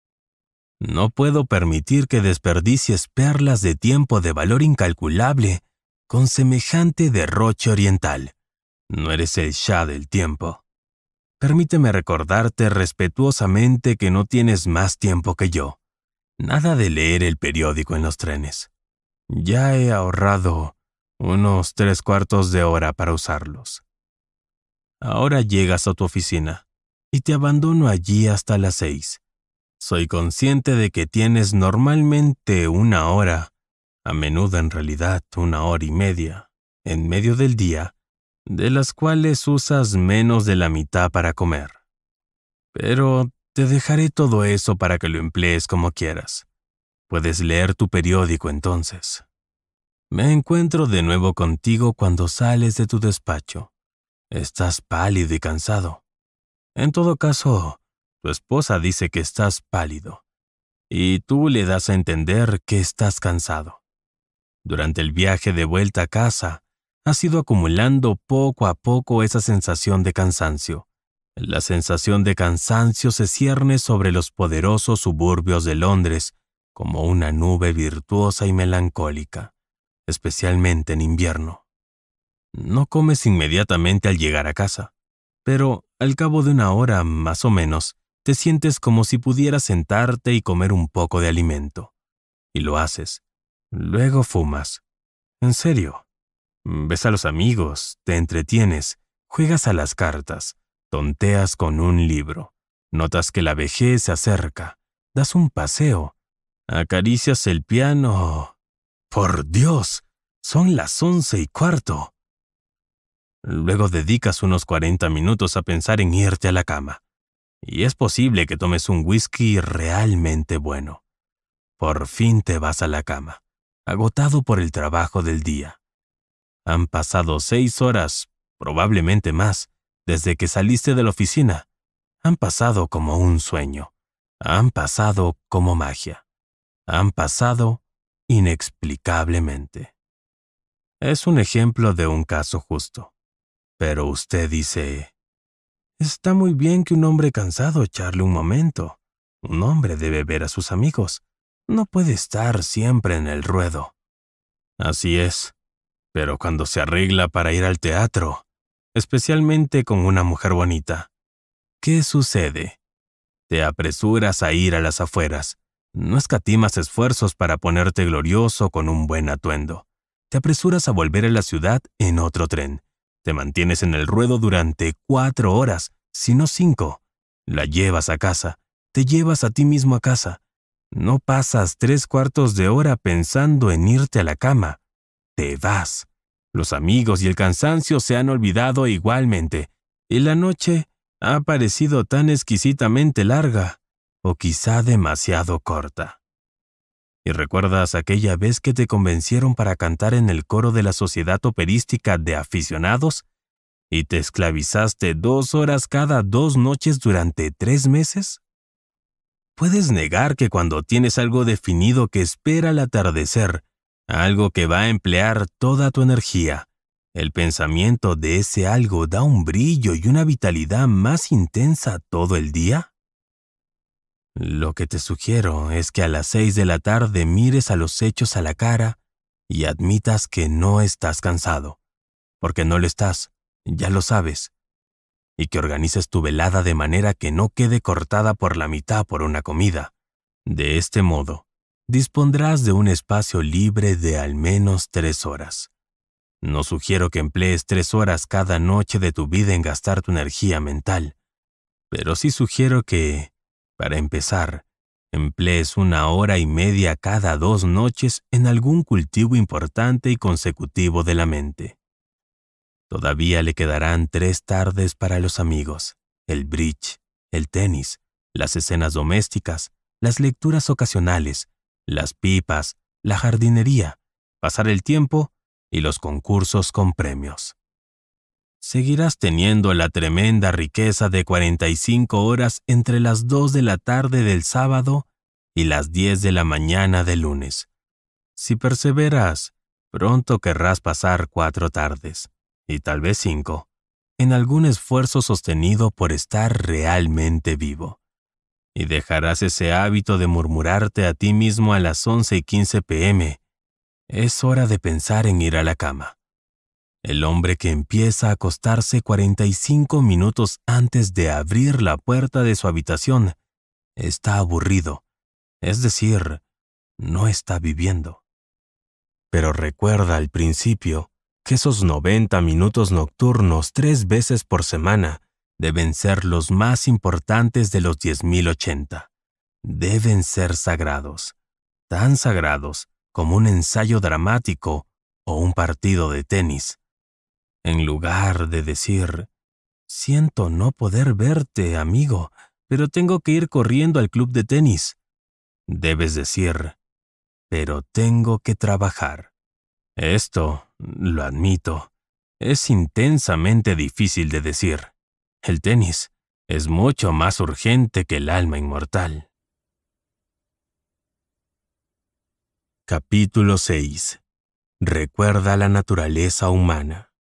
No puedo permitir que desperdicies perlas de tiempo de valor incalculable con semejante derroche oriental. No eres el Shah del tiempo. Permíteme recordarte respetuosamente que no tienes más tiempo que yo. Nada de leer el periódico en los trenes. Ya he ahorrado unos 3/4 de hora para usarlos. Ahora llegas a tu oficina y te abandono allí hasta las 6. Soy consciente de que tienes normalmente 1 hora, a menudo en realidad 1 hora y media, en medio del día, de las cuales usas menos de la mitad para comer. Pero te dejaré todo eso para que lo emplees como quieras. Puedes leer tu periódico entonces. Me encuentro de nuevo contigo cuando sales de tu despacho. Estás pálido y cansado. En todo caso, tu esposa dice que estás pálido, y tú le das a entender que estás cansado. Durante el viaje de vuelta a casa, has ido acumulando poco a poco esa sensación de cansancio. La sensación de cansancio se cierne sobre los poderosos suburbios de Londres como una nube virtuosa y melancólica, especialmente en invierno. No comes inmediatamente al llegar a casa, pero al cabo de 1 hora, más o menos, te sientes como si pudieras sentarte y comer un poco de alimento. Y lo haces. Luego fumas. En serio. Ves a los amigos, te entretienes, juegas a las cartas, tonteas con un libro, notas que la vejez se acerca, das un paseo, acaricias el piano. ¡Por Dios! Son las 11:15. Luego dedicas unos 40 minutos a pensar en irte a la cama. Y es posible que tomes un whisky realmente bueno. Por fin te vas a la cama, agotado por el trabajo del día. Han pasado 6 horas, probablemente más, desde que saliste de la oficina. Han pasado como un sueño. Han pasado como magia. Han pasado inexplicablemente. Es un ejemplo de un caso justo. Pero usted dice, está muy bien que un hombre cansado charle un momento. Un hombre debe ver a sus amigos. No puede estar siempre en el ruedo. Así es. Pero cuando se arregla para ir al teatro, especialmente con una mujer bonita, ¿qué sucede? Te apresuras a ir a las afueras. No escatimas esfuerzos para ponerte glorioso con un buen atuendo. Te apresuras a volver a la ciudad en otro tren. Te mantienes en el ruedo durante 4 horas, si no 5. La llevas a casa. Te llevas a ti mismo a casa. No pasas 3/4 de hora pensando en irte a la cama. Te vas. Los amigos y el cansancio se han olvidado igualmente, y la noche ha parecido tan exquisitamente larga, o quizá demasiado corta. ¿Y recuerdas aquella vez que te convencieron para cantar en el coro de la Sociedad Operística de Aficionados? ¿Y te esclavizaste 2 horas cada 2 noches durante 3 meses? ¿Puedes negar que cuando tienes algo definido que espera al atardecer, algo que va a emplear toda tu energía, El pensamiento de ese algo da un brillo y una vitalidad más intensa todo el día. Lo que te sugiero es que a las 6 de la tarde mires a los hechos a la cara y admitas que no estás cansado, porque no lo estás, ya lo sabes, y que organices tu velada de manera que no quede cortada por la mitad por una comida. De este modo, dispondrás de un espacio libre de al menos 3 horas. No sugiero que emplees 3 horas cada noche de tu vida en gastar tu energía mental, pero sí sugiero que, para empezar, emplees 1 hora y media cada 2 noches en algún cultivo importante y consecutivo de la mente. Todavía le quedarán 3 tardes para los amigos, el bridge, el tenis, las escenas domésticas, las lecturas ocasionales, las pipas, la jardinería, pasar el tiempo y los concursos con premios. Seguirás teniendo la tremenda riqueza de 45 horas entre las 2 de la tarde del sábado y las 10 de la mañana del lunes. Si perseveras, pronto querrás pasar 4 tardes, y tal vez 5, en algún esfuerzo sostenido por estar realmente vivo. Y dejarás ese hábito de murmurarte a ti mismo a las 11:15 p.m. Es hora de pensar en ir a la cama. El hombre que empieza a acostarse 45 minutos antes de abrir la puerta de su habitación está aburrido, es decir, no está viviendo. Pero recuerda al principio que esos 90 minutos nocturnos 3 veces por semana deben ser los más importantes de los 10.080. Deben ser sagrados, tan sagrados como un ensayo dramático o un partido de tenis. En lugar de decir, siento no poder verte, amigo, pero tengo que ir corriendo al club de tenis, debes decir, pero tengo que trabajar. Esto, lo admito, es intensamente difícil de decir. El tenis es mucho más urgente que el alma inmortal. Capítulo 6. Recuerda la naturaleza humana.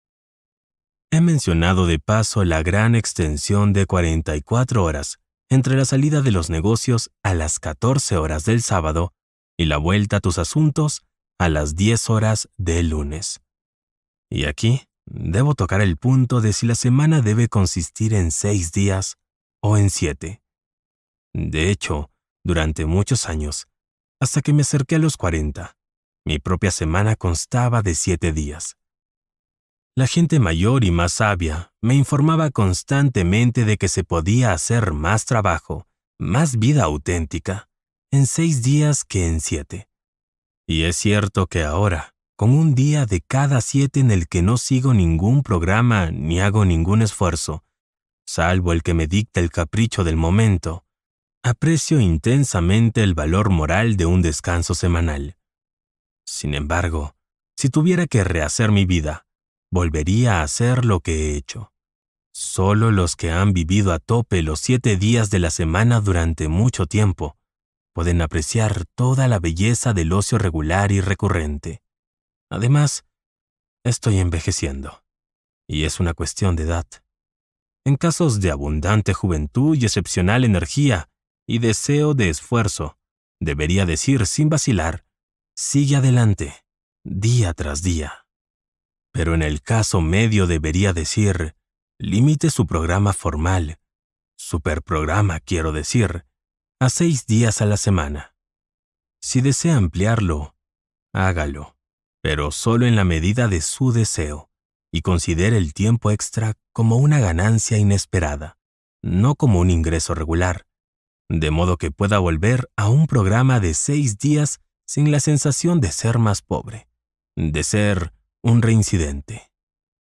He mencionado de paso la gran extensión de 44 horas entre la salida de los negocios a las 14 horas del sábado y la vuelta a tus asuntos a las 10 horas del lunes. Y aquí debo tocar el punto de si la semana debe consistir en 6 días o en 7. De hecho, durante muchos años, hasta que me acerqué a los 40, mi propia semana constaba de 7 días. La gente mayor y más sabia me informaba constantemente de que se podía hacer más trabajo, más vida auténtica, en 6 días que en 7. Y es cierto que ahora, con un día de cada 7 en el que no sigo ningún programa ni hago ningún esfuerzo, salvo el que me dicta el capricho del momento, aprecio intensamente el valor moral de un descanso semanal. Sin embargo, si tuviera que rehacer mi vida, volvería a hacer lo que he hecho. Solo los que han vivido a tope los 7 días de la semana durante mucho tiempo pueden apreciar toda la belleza del ocio regular y recurrente. Además, estoy envejeciendo, y es una cuestión de edad. En casos de abundante juventud y excepcional energía y deseo de esfuerzo, debería decir sin vacilar, sigue adelante, día tras día. Pero en el caso medio debería decir, limite su programa formal, superprograma quiero decir, a 6 días a la semana. Si desea ampliarlo, hágalo, pero solo en la medida de su deseo, y considere el tiempo extra como una ganancia inesperada, no como un ingreso regular, de modo que pueda volver a un programa de 6 días sin la sensación de ser más pobre, de ser un reincidente.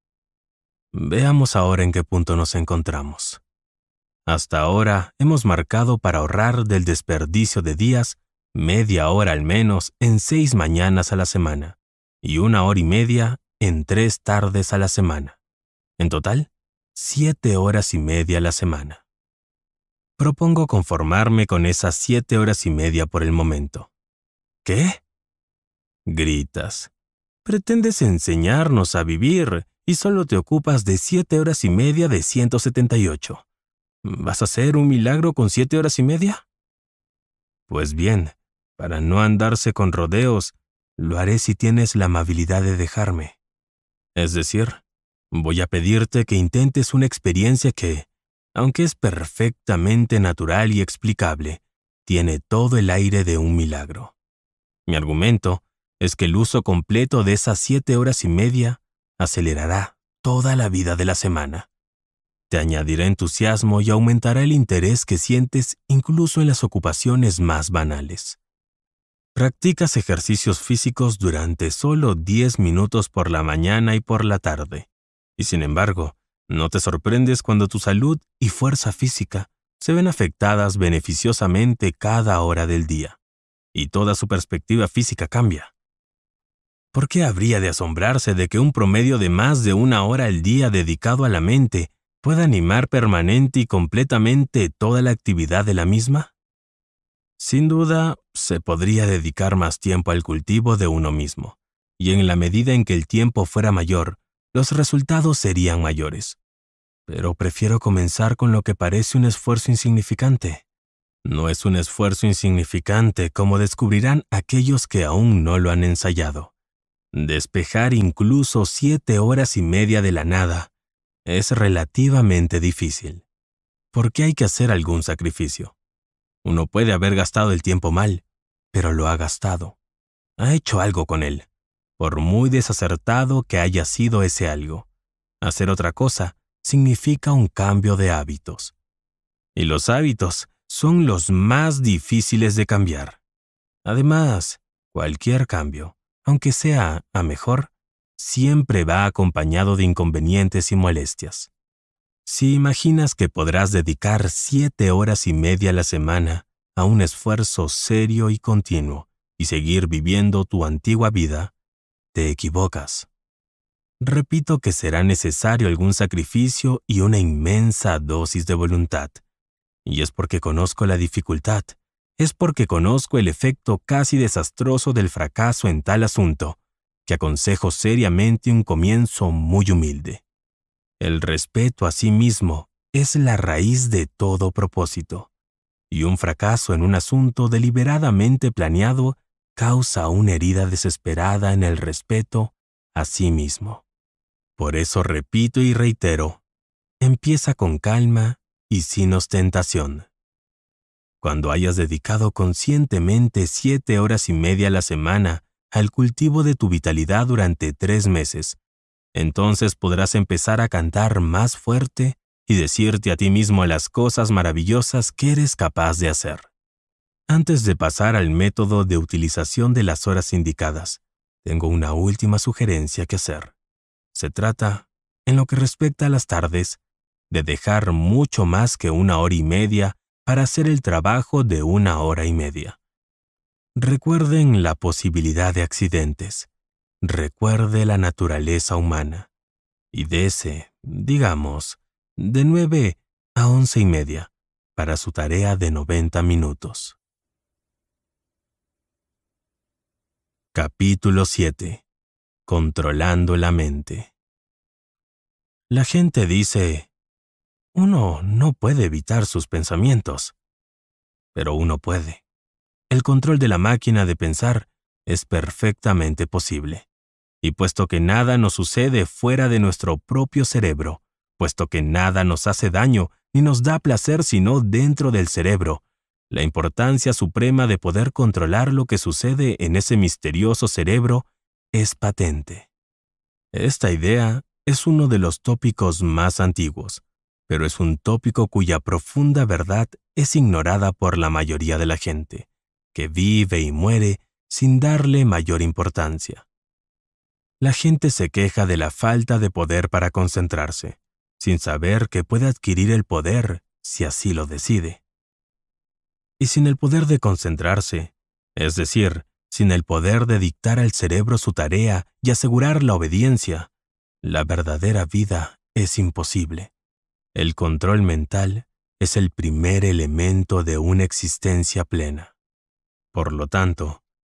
Veamos ahora en qué punto nos encontramos. Hasta ahora hemos marcado para ahorrar del desperdicio de días media hora al menos en 6 mañanas a la semana y 1 hora y media en 3 tardes a la semana. En total, 7 horas y media a la semana. Propongo conformarme con esas 7 horas y media por el momento. ¿Qué? Gritas. Pretendes enseñarnos a vivir y solo te ocupas de 7 horas y media de 178. ¿Vas a hacer un milagro con 7 horas y media? Pues bien, para no andarse con rodeos, lo haré si tienes la amabilidad de dejarme. Es decir, voy a pedirte que intentes una experiencia que, aunque es perfectamente natural y explicable, tiene todo el aire de un milagro. Mi argumento es que el uso completo de esas 7 horas y media acelerará toda la vida de la semana. Te añadirá entusiasmo y aumentará el interés que sientes incluso en las ocupaciones más banales. Practicas ejercicios físicos durante solo 10 minutos por la mañana y por la tarde. Y sin embargo, no te sorprendes cuando tu salud y fuerza física se ven afectadas beneficiosamente cada hora del día, y toda su perspectiva física cambia. ¿Por qué habría de asombrarse de que un promedio de más de 1 hora al día dedicado a la mente pueda animar permanente y completamente toda la actividad de la misma? Sin duda, se podría dedicar más tiempo al cultivo de uno mismo, y en la medida en que el tiempo fuera mayor, los resultados serían mayores. Pero prefiero comenzar con lo que parece un esfuerzo insignificante. No es un esfuerzo insignificante, como descubrirán aquellos que aún no lo han ensayado. Despejar incluso 7 horas y media de la nada es relativamente difícil, porque hay que hacer algún sacrificio. Uno puede haber gastado el tiempo mal, pero lo ha gastado. Ha hecho algo con él, por muy desacertado que haya sido ese algo. Hacer otra cosa significa un cambio de hábitos. Y los hábitos son los más difíciles de cambiar. Además, cualquier cambio, aunque sea a mejor, siempre va acompañado de inconvenientes y molestias. Si imaginas que podrás dedicar 7 horas y media a la semana a un esfuerzo serio y continuo y seguir viviendo tu antigua vida, te equivocas. Repito que será necesario algún sacrificio y una inmensa dosis de voluntad. Y es porque conozco la dificultad, es porque conozco el efecto casi desastroso del fracaso en tal asunto, que aconsejo seriamente un comienzo muy humilde. El respeto a sí mismo es la raíz de todo propósito, y un fracaso en un asunto deliberadamente planeado causa una herida desesperada en el respeto a sí mismo. Por eso repito y reitero, empieza con calma y sin ostentación. Cuando hayas dedicado conscientemente 7 horas y media a la semana al cultivo de tu vitalidad durante 3 meses, entonces podrás empezar a cantar más fuerte y decirte a ti mismo las cosas maravillosas que eres capaz de hacer. Antes de pasar al método de utilización de las horas indicadas, tengo una última sugerencia que hacer. Se trata, en lo que respecta a las tardes, de dejar mucho más que 1 hora y media para hacer el trabajo de 1 hora y media. Recuerden la posibilidad de accidentes. Recuerde la naturaleza humana. Y dese, digamos, de 9 a 11:30 para su tarea de 90 minutos. Capítulo 7. Controlando la mente. La gente dice, uno no puede evitar sus pensamientos. Pero uno puede. El control de la máquina de pensar es perfectamente posible. Y puesto que nada nos sucede fuera de nuestro propio cerebro, puesto que nada nos hace daño ni nos da placer sino dentro del cerebro, la importancia suprema de poder controlar lo que sucede en ese misterioso cerebro es patente. Esta idea es uno de los tópicos más antiguos, pero es un tópico cuya profunda verdad es ignorada por la mayoría de la gente, que vive y muere sin darle mayor importancia. La gente se queja de la falta de poder para concentrarse, sin saber que puede adquirir el poder si así lo decide. Y sin el poder de concentrarse, es decir, sin el poder de dictar al cerebro su tarea y asegurar la obediencia, la verdadera vida es imposible. El control mental es el primer elemento de una existencia plena. Por lo tanto,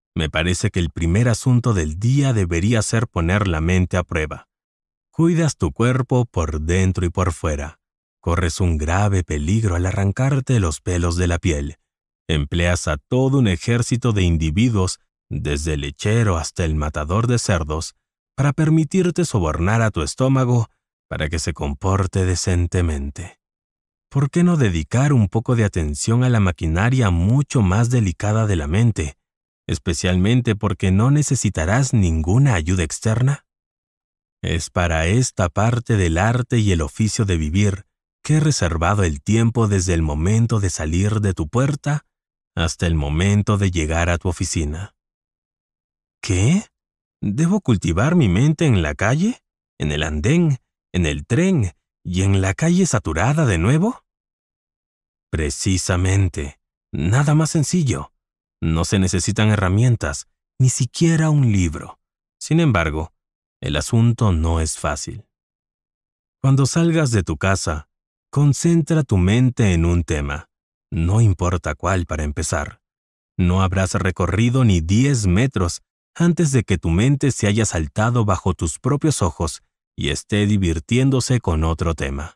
Me parece que el primer asunto del día debería ser poner la mente a prueba. Cuidas tu cuerpo por dentro y por fuera. Corres un grave peligro al arrancarte los pelos de la piel. Empleas a todo un ejército de individuos, desde el lechero hasta el matador de cerdos, para permitirte sobornar a tu estómago para que se comporte decentemente. ¿Por qué no dedicar un poco de atención a la maquinaria mucho más delicada de la mente, especialmente porque no necesitarás ninguna ayuda externa? Es para esta parte del arte y el oficio de vivir que he reservado el tiempo desde el momento de salir de tu puerta hasta el momento de llegar a tu oficina. ¿Qué? ¿Debo cultivar mi mente en la calle, en el andén, en el tren y en la calle saturada de nuevo? Precisamente. Nada más sencillo. No se necesitan herramientas, ni siquiera un libro. Sin embargo, el asunto no es fácil. Cuando salgas de tu casa, concentra tu mente en un tema, no importa cuál para empezar. No habrás recorrido ni 10 metros antes de que tu mente se haya saltado bajo tus propios ojos y esté divirtiéndose con otro tema.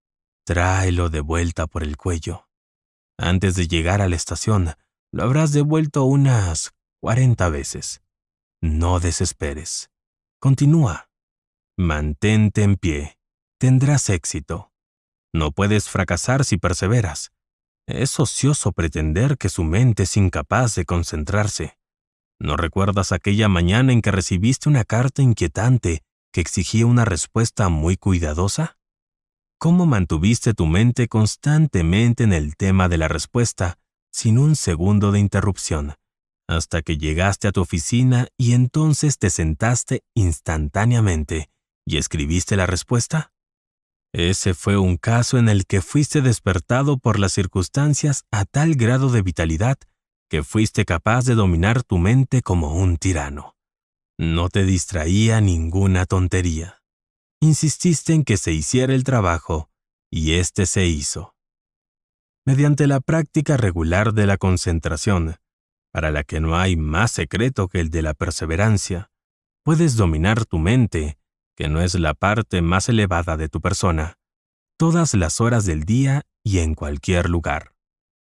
Tráelo de vuelta por el cuello. Antes de llegar a la estación, lo habrás devuelto unas 40 veces. No desesperes. Continúa. Mantente en pie. Tendrás éxito. No puedes fracasar si perseveras. Es ocioso pretender que su mente es incapaz de concentrarse. ¿No recuerdas aquella mañana en que recibiste una carta inquietante que exigía una respuesta muy cuidadosa? ¿Cómo mantuviste tu mente constantemente en el tema de la respuesta, sin un segundo de interrupción, hasta que llegaste a tu oficina y entonces te sentaste instantáneamente y escribiste la respuesta? Ese fue un caso en el que fuiste despertado por las circunstancias a tal grado de vitalidad que fuiste capaz de dominar tu mente como un tirano. No te distraía ninguna tontería. Insististe en que se hiciera el trabajo, y éste se hizo. Mediante la práctica regular de la concentración, para la que no hay más secreto que el de la perseverancia, puedes dominar tu mente, que no es la parte más elevada de tu persona, todas las horas del día y en cualquier lugar.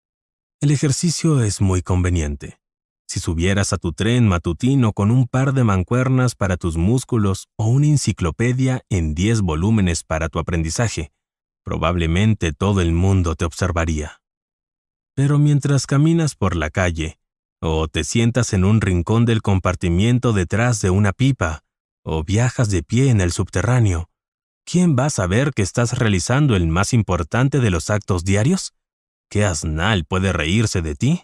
El ejercicio es muy conveniente. Si subieras a tu tren matutino con un par de mancuernas para tus músculos o una enciclopedia en 10 volúmenes para tu aprendizaje, probablemente todo el mundo te observaría. Pero mientras caminas por la calle, o te sientas en un rincón del compartimiento detrás de una pipa, o viajas de pie en el subterráneo, ¿quién va a saber que estás realizando el más importante de los actos diarios? ¿Qué asnal puede reírse de ti?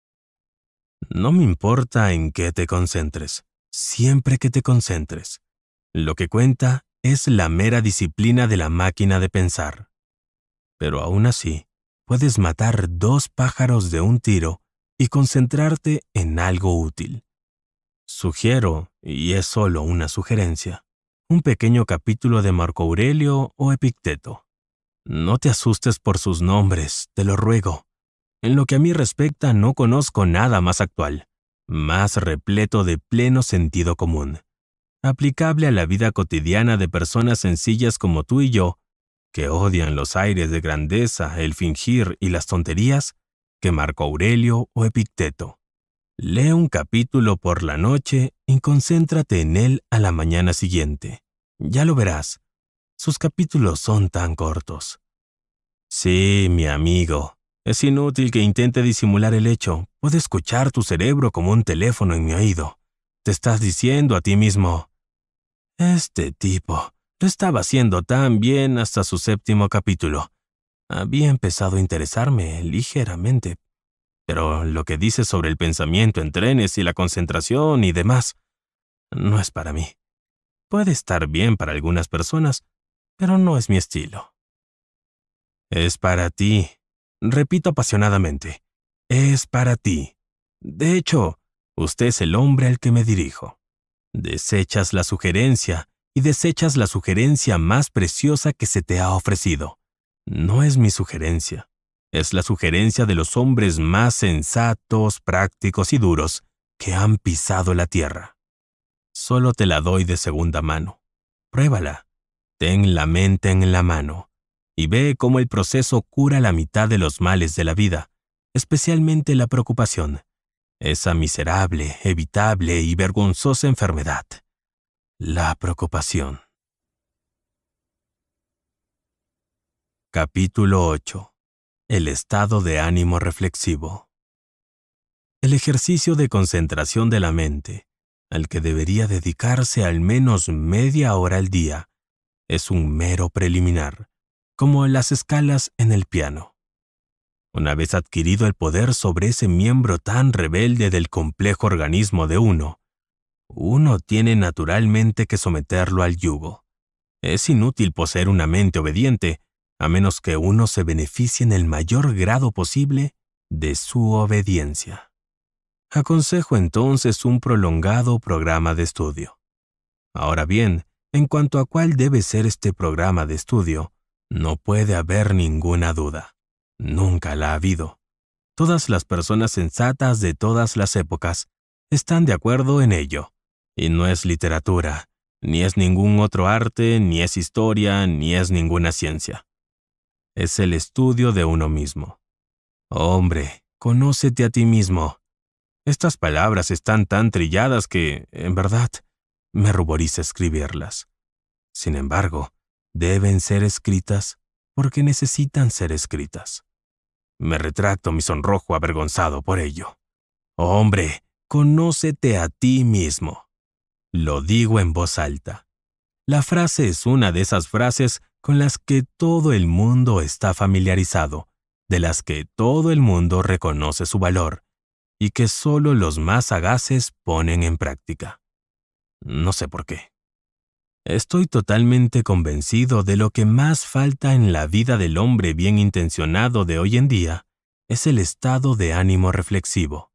No me importa en qué te concentres, siempre que te concentres. Lo que cuenta es la mera disciplina de la máquina de pensar. Pero aún así, puedes matar 2 pájaros de un tiro y concentrarte en algo útil. Sugiero, y es solo una sugerencia, un pequeño capítulo de Marco Aurelio o Epicteto. No te asustes por sus nombres, te lo ruego. En lo que a mí respecta, no conozco nada más actual, más repleto de pleno sentido común, aplicable a la vida cotidiana de personas sencillas como tú y yo, que odian los aires de grandeza, el fingir y las tonterías, que Marco Aurelio o Epicteto. Lee un capítulo por la noche y concéntrate en él a la mañana siguiente. Ya lo verás. Sus capítulos son tan cortos. Sí, mi amigo. Es inútil que intente disimular el hecho. Puedo escuchar tu cerebro como un teléfono en mi oído. Te estás diciendo a ti mismo, este tipo lo estaba haciendo tan bien hasta su 7º capítulo. Había empezado a interesarme ligeramente, pero lo que dice sobre el pensamiento en trenes y la concentración y demás, no es para mí. Puede estar bien para algunas personas, pero no es mi estilo. Es para ti. Repito apasionadamente, es para ti. De hecho, usted es el hombre al que me dirijo. Desechas la sugerencia y desechas la sugerencia más preciosa que se te ha ofrecido. No es mi sugerencia, es la sugerencia de los hombres más sensatos, prácticos y duros que han pisado la tierra. Solo te la doy de segunda mano. Pruébala. Ten la mente en la mano y ve cómo el proceso cura la mitad de los males de la vida, especialmente la preocupación, esa miserable, evitable y vergonzosa enfermedad, la preocupación. Capítulo 8. El estado de ánimo reflexivo. El ejercicio de concentración de la mente, al que debería dedicarse al menos media hora al día, es un mero preliminar, como las escalas en el piano. Una vez adquirido el poder sobre ese miembro tan rebelde del complejo organismo de uno tiene naturalmente que someterlo al yugo. Es inútil poseer una mente obediente, a menos que uno se beneficie en el mayor grado posible de su obediencia. Aconsejo entonces un prolongado programa de estudio. Ahora bien, en cuanto a cuál debe ser este programa de estudio, no puede haber ninguna duda. Nunca la ha habido. Todas las personas sensatas de todas las épocas están de acuerdo en ello. Y no es literatura, ni es ningún otro arte, ni es historia, ni es ninguna ciencia. Es el estudio de uno mismo. Hombre, conócete a ti mismo. Estas palabras están tan trilladas que, en verdad, me ruboriza escribirlas. Sin embargo, deben ser escritas porque necesitan ser escritas. Me retracto mi sonrojo avergonzado por ello. Hombre, conócete a ti mismo. Lo digo en voz alta. La frase es una de esas frases con las que todo el mundo está familiarizado, de las que todo el mundo reconoce su valor, y que solo los más sagaces ponen en práctica. No sé por qué. Estoy totalmente convencido de lo que más falta en la vida del hombre bien intencionado de hoy en día es el estado de ánimo reflexivo.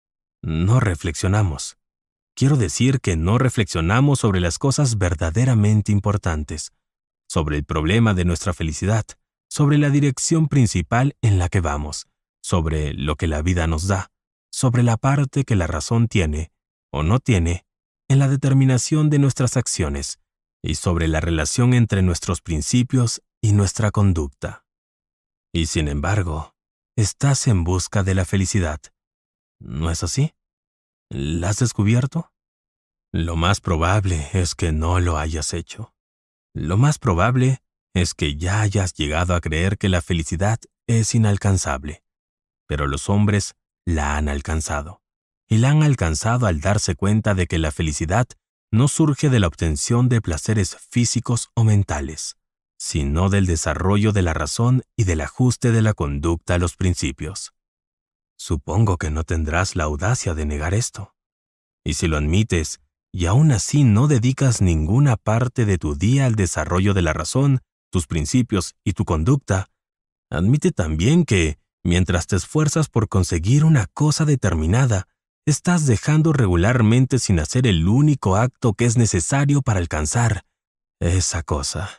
No reflexionamos. Quiero decir que no reflexionamos sobre las cosas verdaderamente importantes, sobre el problema de nuestra felicidad, sobre la dirección principal en la que vamos, sobre lo que la vida nos da, sobre la parte que la razón tiene o no tiene en la determinación de nuestras acciones y sobre la relación entre nuestros principios y nuestra conducta. Y sin embargo, estás en busca de la felicidad. ¿No es así? ¿La has descubierto? Lo más probable es que no lo hayas hecho. Lo más probable es que ya hayas llegado a creer que la felicidad es inalcanzable. Pero los hombres la han alcanzado. Y la han alcanzado al darse cuenta de que la felicidad no surge de la obtención de placeres físicos o mentales, sino del desarrollo de la razón y del ajuste de la conducta a los principios. Supongo que no tendrás la audacia de negar esto. Y si lo admites, y aún así no dedicas ninguna parte de tu día al desarrollo de la razón, tus principios y tu conducta, admite también que, mientras te esfuerzas por conseguir una cosa determinada, estás dejando regularmente sin hacer el único acto que es necesario para alcanzar esa cosa.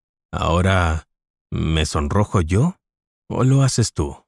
Ahora, ¿me sonrojo yo o lo haces tú?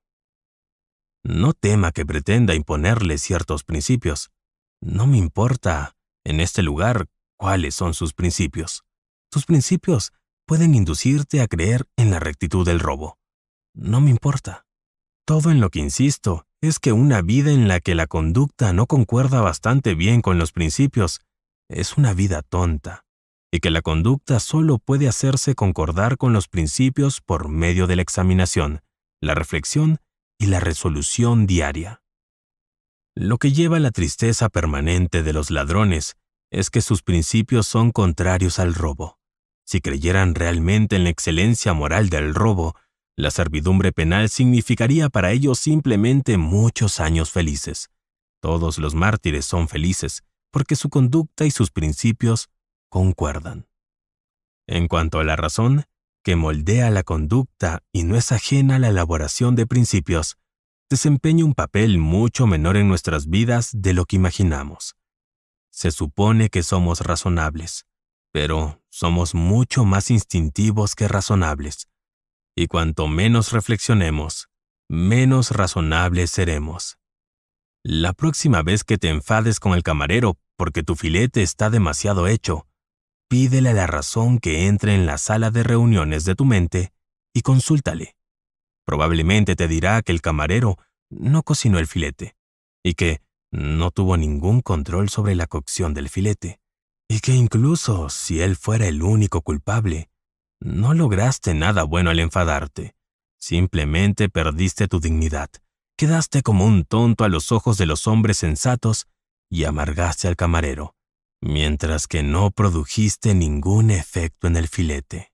No tema que pretenda imponerle ciertos principios. No me importa, en este lugar, cuáles son sus principios. Tus principios pueden inducirte a creer en la rectitud del robo. No me importa. Todo en lo que insisto es que una vida en la que la conducta no concuerda bastante bien con los principios es una vida tonta, y que la conducta solo puede hacerse concordar con los principios por medio de la examinación, la reflexión y la resolución diaria. Lo que lleva a la tristeza permanente de los ladrones es que sus principios son contrarios al robo. Si creyeran realmente en la excelencia moral del robo, la servidumbre penal significaría para ellos simplemente muchos años felices. Todos los mártires son felices porque su conducta y sus principios concuerdan. En cuanto a la razón, que moldea la conducta y no es ajena a la elaboración de principios, desempeña un papel mucho menor en nuestras vidas de lo que imaginamos. Se supone que somos razonables, pero somos mucho más instintivos que razonables. Y cuanto menos reflexionemos, menos razonables seremos. La próxima vez que te enfades con el camarero porque tu filete está demasiado hecho, pídele la razón que entre en la sala de reuniones de tu mente y consúltale. Probablemente te dirá que el camarero no cocinó el filete y que no tuvo ningún control sobre la cocción del filete, y que incluso si él fuera el único culpable, no lograste nada bueno al enfadarte. Simplemente perdiste tu dignidad, quedaste como un tonto a los ojos de los hombres sensatos y amargaste al camarero, mientras que no produjiste ningún efecto en el filete.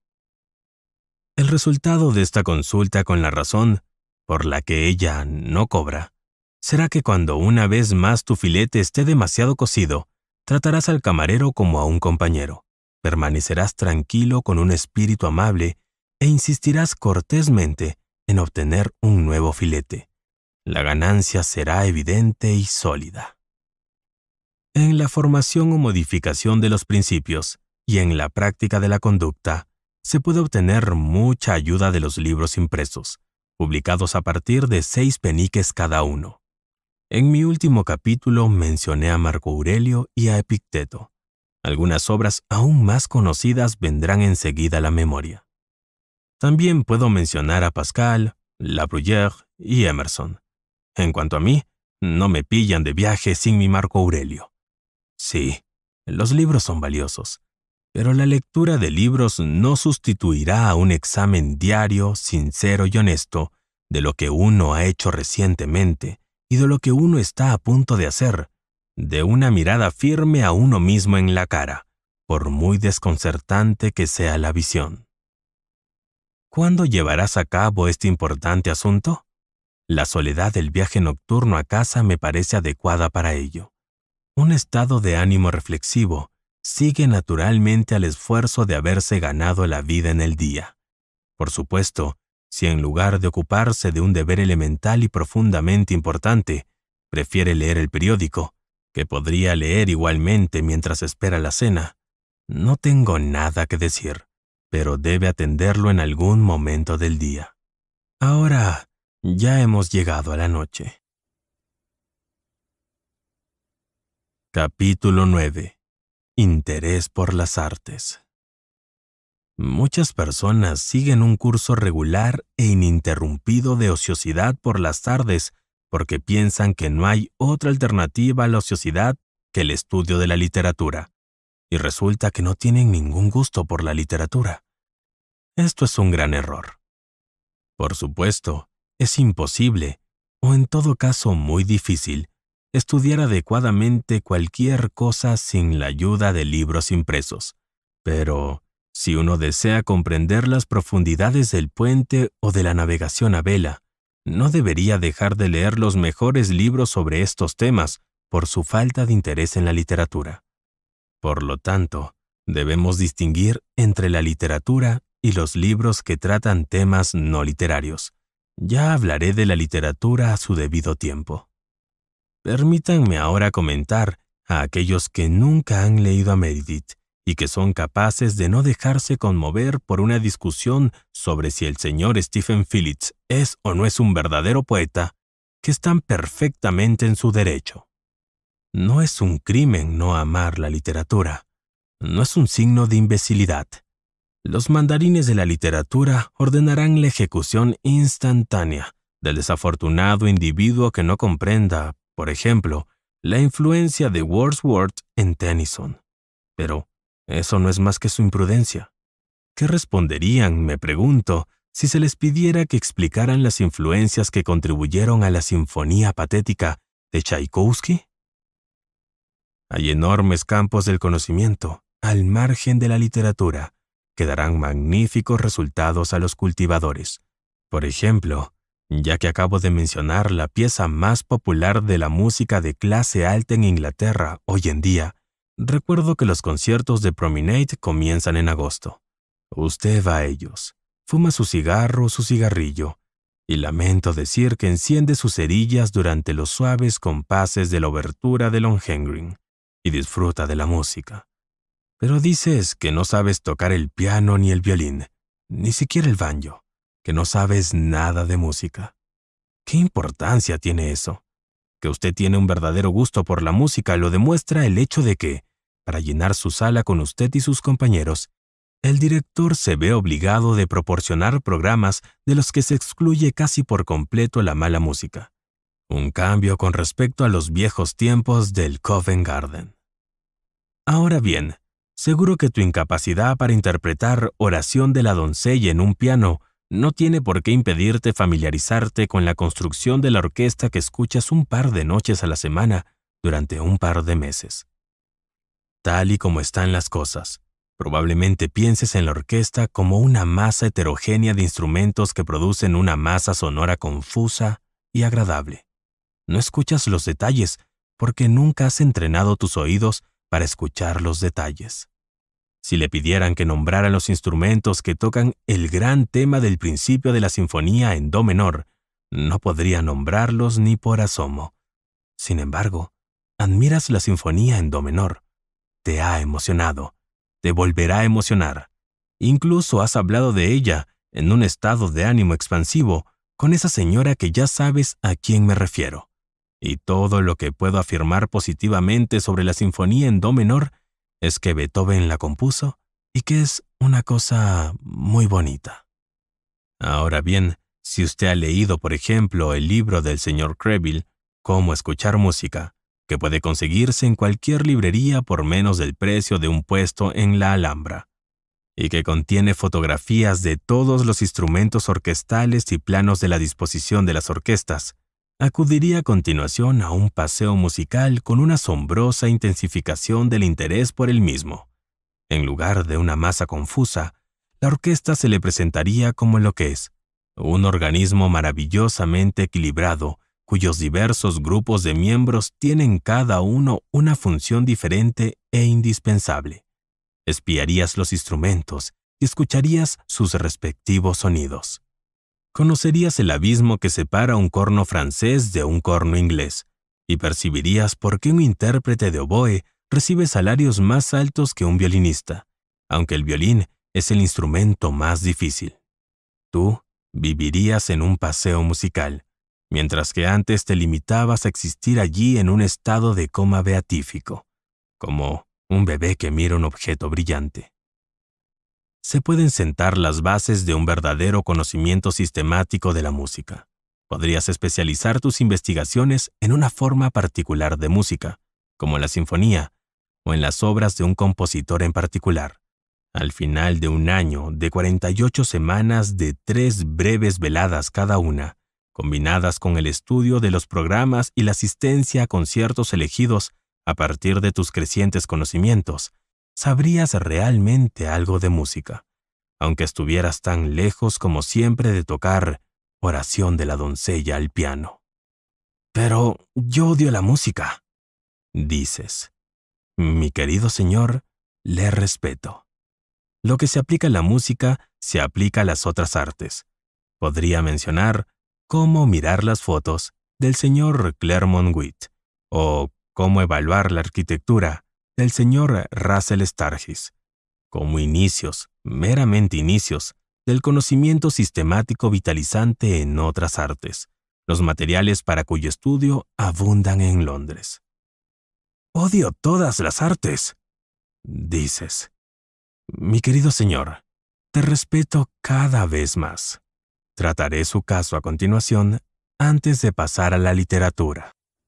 El resultado de esta consulta con la razón, por la que ella no cobra, será que cuando una vez más tu filete esté demasiado cocido, tratarás al camarero como a un compañero, permanecerás tranquilo con un espíritu amable e insistirás cortésmente en obtener un nuevo filete. La ganancia será evidente y sólida. En la formación o modificación de los principios y en la práctica de la conducta, se puede obtener mucha ayuda de los libros impresos, publicados a partir de 6 peniques cada uno. En mi último capítulo mencioné a Marco Aurelio y a Epicteto. Algunas obras aún más conocidas vendrán enseguida a la memoria. También puedo mencionar a Pascal, La Bruyère y Emerson. En cuanto a mí, no me pillan de viaje sin mi Marco Aurelio. Sí, los libros son valiosos, pero la lectura de libros no sustituirá a un examen diario, sincero y honesto de lo que uno ha hecho recientemente y de lo que uno está a punto de hacer, de una mirada firme a uno mismo en la cara, por muy desconcertante que sea la visión. ¿Cuándo llevarás a cabo este importante asunto? La soledad del viaje nocturno a casa me parece adecuada para ello. Un estado de ánimo reflexivo sigue naturalmente al esfuerzo de haberse ganado la vida en el día. Por supuesto, si en lugar de ocuparse de un deber elemental y profundamente importante, prefiere leer el periódico, que podría leer igualmente mientras espera la cena, no tengo nada que decir, pero debe atenderlo en algún momento del día. Ahora ya hemos llegado a la noche. Capítulo 9. Interés por las artes. Muchas personas siguen un curso regular e ininterrumpido de ociosidad por las tardes porque piensan que no hay otra alternativa a la ociosidad que el estudio de la literatura, y resulta que no tienen ningún gusto por la literatura. Esto es un gran error. Por supuesto, es imposible, o en todo caso muy difícil, estudiar adecuadamente cualquier cosa sin la ayuda de libros impresos. Pero, si uno desea comprender las profundidades del puente o de la navegación a vela, no debería dejar de leer los mejores libros sobre estos temas por su falta de interés en la literatura. Por lo tanto, debemos distinguir entre la literatura y los libros que tratan temas no literarios. Ya hablaré de la literatura a su debido tiempo. Permítanme ahora comentar a aquellos que nunca han leído a Meredith y que son capaces de no dejarse conmover por una discusión sobre si el señor Stephen Phillips es o no es un verdadero poeta, que están perfectamente en su derecho. No es un crimen no amar la literatura. No es un signo de imbecilidad. Los mandarines de la literatura ordenarán la ejecución instantánea del desafortunado individuo que no comprenda, por ejemplo, la influencia de Wordsworth en Tennyson. Pero eso no es más que su imprudencia. ¿Qué responderían, me pregunto, si se les pidiera que explicaran las influencias que contribuyeron a la Sinfonía Patética de Tchaikovsky? Hay enormes campos del conocimiento, al margen de la literatura, que darán magníficos resultados a los cultivadores. Por ejemplo, ya que acabo de mencionar la pieza más popular de la música de clase alta en Inglaterra hoy en día, recuerdo que los conciertos de Promenade comienzan en agosto. Usted va a ellos, fuma su cigarro o su cigarrillo, y lamento decir que enciende sus cerillas durante los suaves compases de la obertura de Lohengrin y disfruta de la música. Pero dices que no sabes tocar el piano ni el violín, ni siquiera el banjo, que no sabes nada de música. ¿Qué importancia tiene eso? Que usted tiene un verdadero gusto por la música lo demuestra el hecho de que, para llenar su sala con usted y sus compañeros, el director se ve obligado de proporcionar programas de los que se excluye casi por completo la mala música. Un cambio con respecto a los viejos tiempos del Covent Garden. Ahora bien, seguro que tu incapacidad para interpretar Oración de la doncella en un piano no tiene por qué impedirte familiarizarte con la construcción de la orquesta que escuchas un par de noches a la semana durante un par de meses. Tal y como están las cosas, probablemente pienses en la orquesta como una masa heterogénea de instrumentos que producen una masa sonora confusa y agradable. No escuchas los detalles porque nunca has entrenado tus oídos para escuchar los detalles. Si le pidieran que nombrara los instrumentos que tocan el gran tema del principio de la sinfonía en do menor, no podría nombrarlos ni por asomo. Sin embargo, admiras la sinfonía en do menor. Te ha emocionado. Te volverá a emocionar. Incluso has hablado de ella en un estado de ánimo expansivo con esa señora que ya sabes a quién me refiero. Y todo lo que puedo afirmar positivamente sobre la sinfonía en do menor es que Beethoven la compuso y que es una cosa muy bonita. Ahora bien, si usted ha leído, por ejemplo, el libro del señor Creville, Cómo escuchar música, que puede conseguirse en cualquier librería por menos del precio de un puesto en la Alhambra, y que contiene fotografías de todos los instrumentos orquestales y planos de la disposición de las orquestas, acudiría a continuación a un paseo musical con una asombrosa intensificación del interés por el mismo. En lugar de una masa confusa, la orquesta se le presentaría como lo que es, un organismo maravillosamente equilibrado, cuyos diversos grupos de miembros tienen cada uno una función diferente e indispensable. Espiarías los instrumentos y escucharías sus respectivos sonidos. Conocerías el abismo que separa un corno francés de un corno inglés, y percibirías por qué un intérprete de oboe recibe salarios más altos que un violinista, aunque el violín es el instrumento más difícil. Tú vivirías en un paseo musical, mientras que antes te limitabas a existir allí en un estado de coma beatífico, como un bebé que mira un objeto brillante. Se pueden sentar las bases de un verdadero conocimiento sistemático de la música. Podrías especializar tus investigaciones en una forma particular de música, como la sinfonía, o en las obras de un compositor en particular. Al final de un año de 48 semanas de 3 breves veladas cada una, combinadas con el estudio de los programas y la asistencia a conciertos elegidos a partir de tus crecientes conocimientos, sabrías realmente algo de música, aunque estuvieras tan lejos como siempre de tocar Oración de la doncella al piano. Pero yo odio la música, dices. Mi querido señor, le respeto. Lo que se aplica a la música se aplica a las otras artes. Podría mencionar cómo mirar las fotos del señor Clermont-Witt o cómo evaluar la arquitectura del señor Russell Stargis, como inicios, meramente inicios, del conocimiento sistemático vitalizante en otras artes, los materiales para cuyo estudio abundan en Londres. Odio todas las artes, dices. Mi querido señor, te respeto cada vez más. Trataré su caso a continuación antes de pasar a la literatura.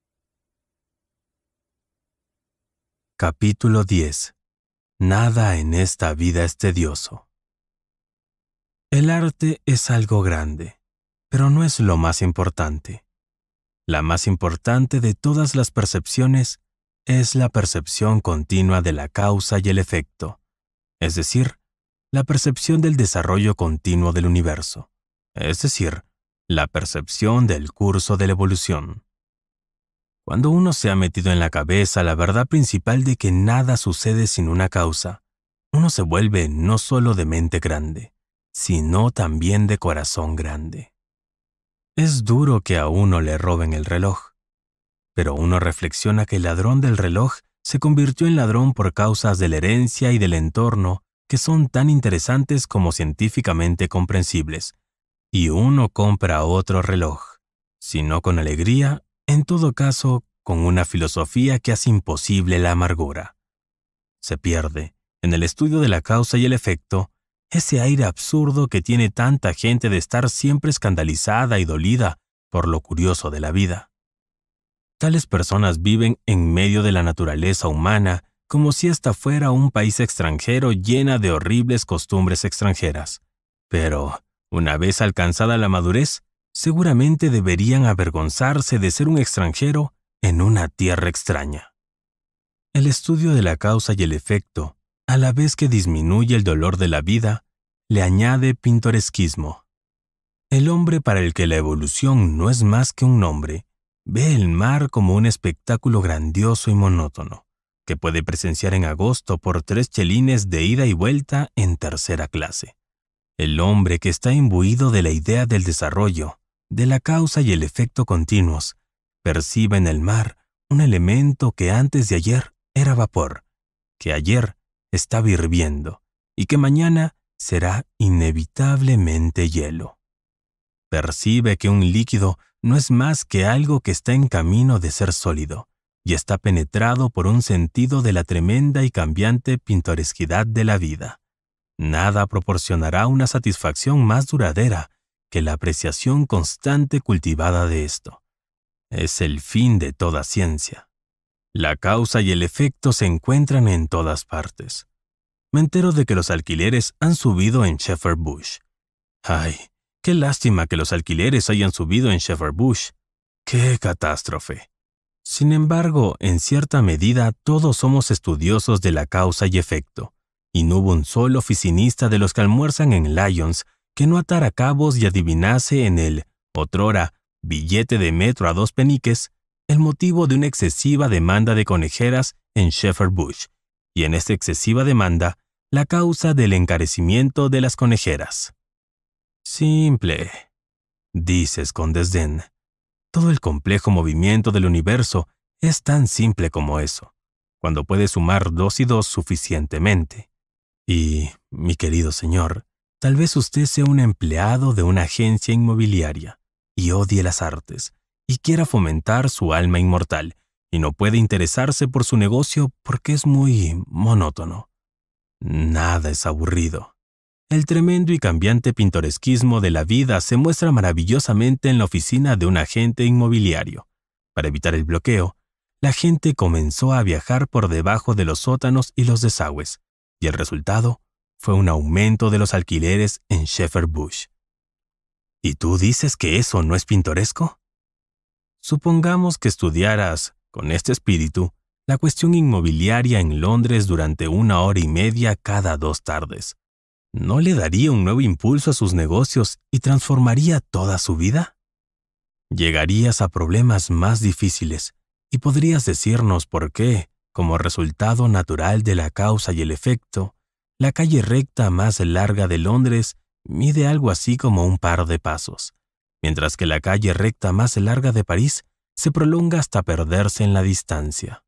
Capítulo 10. Nada en esta vida es tedioso. El arte es algo grande, pero no es lo más importante. La más importante de todas las percepciones es la percepción continua de la causa y el efecto, es decir, la percepción del desarrollo continuo del universo, es decir, la percepción del curso de la evolución. Cuando uno se ha metido en la cabeza la verdad principal de que nada sucede sin una causa, uno se vuelve no solo de mente grande, sino también de corazón grande. Es duro que a uno le roben el reloj, pero uno reflexiona que el ladrón del reloj se convirtió en ladrón por causas de la herencia y del entorno que son tan interesantes como científicamente comprensibles, y uno compra otro reloj, si no con alegría, en todo caso, con una filosofía que hace imposible la amargura. Se pierde, en el estudio de la causa y el efecto, ese aire absurdo que tiene tanta gente de estar siempre escandalizada y dolida por lo curioso de la vida. Tales personas viven en medio de la naturaleza humana como si ésta fuera un país extranjero llena de horribles costumbres extranjeras. Pero, una vez alcanzada la madurez, seguramente deberían avergonzarse de ser un extranjero en una tierra extraña. El estudio de la causa y el efecto, a la vez que disminuye el dolor de la vida, le añade pintoresquismo. El hombre para el que la evolución no es más que un nombre, ve el mar como un espectáculo grandioso y monótono, que puede presenciar en agosto por 3 chelines de ida y vuelta en tercera clase. El hombre que está imbuido de la idea del desarrollo, de la causa y el efecto continuos, percibe en el mar un elemento que antes de ayer era vapor, que ayer estaba hirviendo y que mañana será inevitablemente hielo. Percibe que un líquido no es más que algo que está en camino de ser sólido y está penetrado por un sentido de la tremenda y cambiante pintoresquidad de la vida. Nada proporcionará una satisfacción más duradera que la apreciación constante cultivada de esto. Es el fin de toda ciencia. La causa y el efecto se encuentran en todas partes. Me entero de que los alquileres han subido en Shepherd Bush. ¡Ay! ¡Qué lástima que los alquileres hayan subido en Shepherd Bush! ¡Qué catástrofe! Sin embargo, en cierta medida todos somos estudiosos de la causa y efecto, y no hubo un solo oficinista de los que almuerzan en Lyons que no atara cabos y adivinase en el, otrora, billete de metro a 2 peniques, el motivo de una excesiva demanda de conejeras en Shepherd Bush, y en esta excesiva demanda, la causa del encarecimiento de las conejeras. Simple, dices con desdén. Todo el complejo movimiento del universo es tan simple como eso, cuando puede sumar 2 y 2 suficientemente. Y, mi querido señor, tal vez usted sea un empleado de una agencia inmobiliaria y odie las artes y quiera fomentar su alma inmortal y no puede interesarse por su negocio porque es muy monótono. Nada es aburrido. El tremendo y cambiante pintoresquismo de la vida se muestra maravillosamente en la oficina de un agente inmobiliario. Para evitar el bloqueo, la gente comenzó a viajar por debajo de los sótanos y los desagües, y el resultado fue un aumento de los alquileres en Shepherd Bush. ¿Y tú dices que eso no es pintoresco? Supongamos que estudiaras, con este espíritu, la cuestión inmobiliaria en Londres durante 1 hora y media cada 2 tardes. ¿No le daría un nuevo impulso a sus negocios y transformaría toda su vida? Llegarías a problemas más difíciles y podrías decirnos por qué, como resultado natural de la causa y el efecto, la calle recta más larga de Londres mide algo así como un par de pasos, mientras que la calle recta más larga de París se prolonga hasta perderse en la distancia.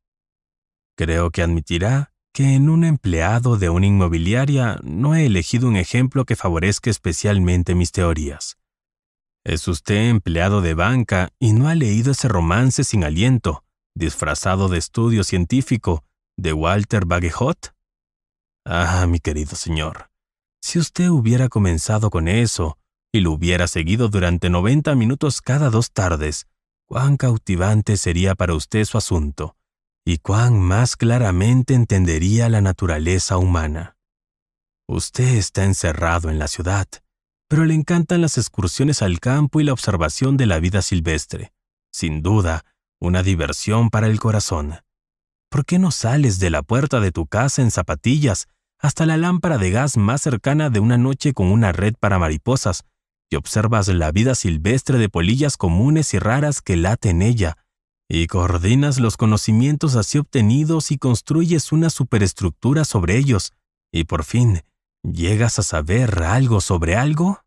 Creo que admitirá que en un empleado de una inmobiliaria no he elegido un ejemplo que favorezca especialmente mis teorías. ¿Es usted empleado de banca y no ha leído ese romance sin aliento, disfrazado de estudio científico, de Walter Bagehot? Ah, mi querido señor, si usted hubiera comenzado con eso y lo hubiera seguido durante 90 minutos cada 2 tardes, cuán cautivante sería para usted su asunto, y cuán más claramente entendería la naturaleza humana. Usted está encerrado en la ciudad, pero le encantan las excursiones al campo y la observación de la vida silvestre. Sin duda, una diversión para el corazón. ¿Por qué no sales de la puerta de tu casa en zapatillas hasta la lámpara de gas más cercana de una noche con una red para mariposas y observas la vida silvestre de polillas comunes y raras que late en ella, y coordinas los conocimientos así obtenidos y construyes una superestructura sobre ellos, y por fin llegas a saber algo sobre algo?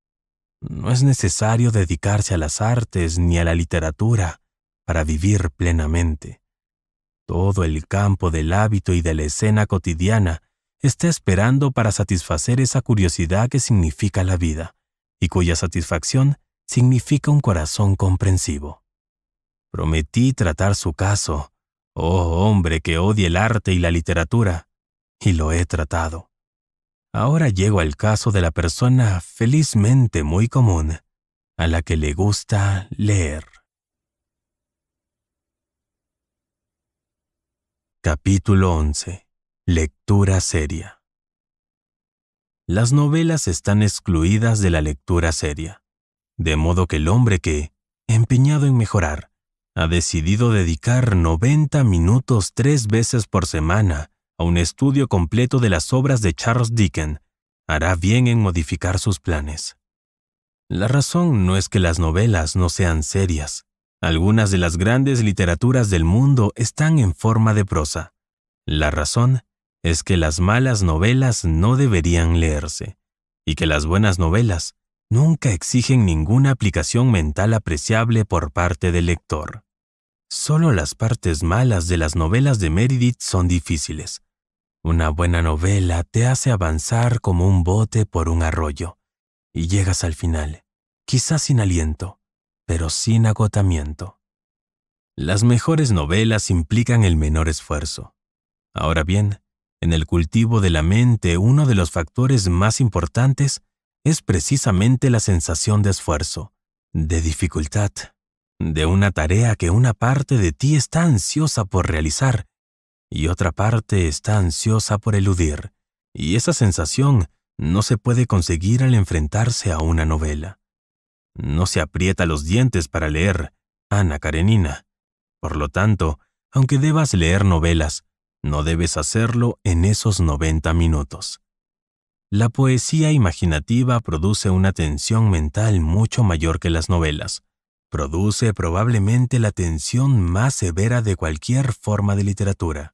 No es necesario dedicarse a las artes ni a la literatura para vivir plenamente. Todo el campo del hábito y de la escena cotidiana está esperando para satisfacer esa curiosidad que significa la vida, y cuya satisfacción significa un corazón comprensivo. Prometí tratar su caso, oh hombre que odia el arte y la literatura, y lo he tratado. Ahora llego al caso de la persona felizmente muy común, a la que le gusta leer. Capítulo 11. Lectura seria. Las novelas están excluidas de la lectura seria, de modo que el hombre que, empeñado en mejorar, ha decidido dedicar 90 minutos 3 veces por semana a un estudio completo de las obras de Charles Dickens, hará bien en modificar sus planes. La razón no es que las novelas no sean serias. Algunas de las grandes literaturas del mundo están en forma de prosa. La razón es que las malas novelas no deberían leerse, y que las buenas novelas nunca exigen ninguna aplicación mental apreciable por parte del lector. Solo las partes malas de las novelas de Meredith son difíciles. Una buena novela te hace avanzar como un bote por un arroyo, y llegas al final, quizás sin aliento, pero sin agotamiento. Las mejores novelas implican el menor esfuerzo. Ahora bien, en el cultivo de la mente, uno de los factores más importantes es precisamente la sensación de esfuerzo, de dificultad, de una tarea que una parte de ti está ansiosa por realizar y otra parte está ansiosa por eludir, y esa sensación no se puede conseguir al enfrentarse a una novela. No se aprieta los dientes para leer, Ana Karenina. Por lo tanto, aunque debas leer novelas, no debes hacerlo en esos 90 minutos. La poesía imaginativa produce una tensión mental mucho mayor que las novelas. Produce probablemente la tensión más severa de cualquier forma de literatura.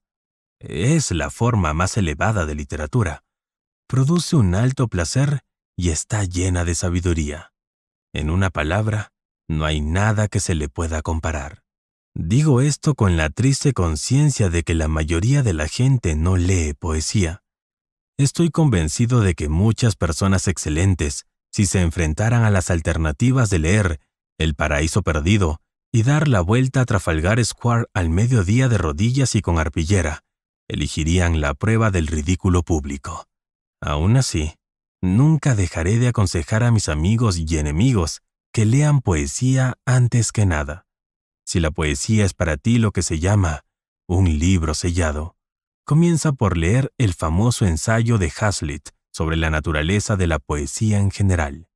Es la forma más elevada de literatura. Produce un alto placer y está llena de sabiduría. En una palabra, no hay nada que se le pueda comparar. Digo esto con la triste conciencia de que la mayoría de la gente no lee poesía. Estoy convencido de que muchas personas excelentes, si se enfrentaran a las alternativas de leer El paraíso perdido y dar la vuelta a Trafalgar Square al mediodía de rodillas y con arpillera, elegirían la prueba del ridículo público. Aún así, nunca dejaré de aconsejar a mis amigos y enemigos que lean poesía antes que nada. Si la poesía es para ti lo que se llama un libro sellado, comienza por leer el famoso ensayo de Hazlitt sobre la naturaleza de la poesía en general.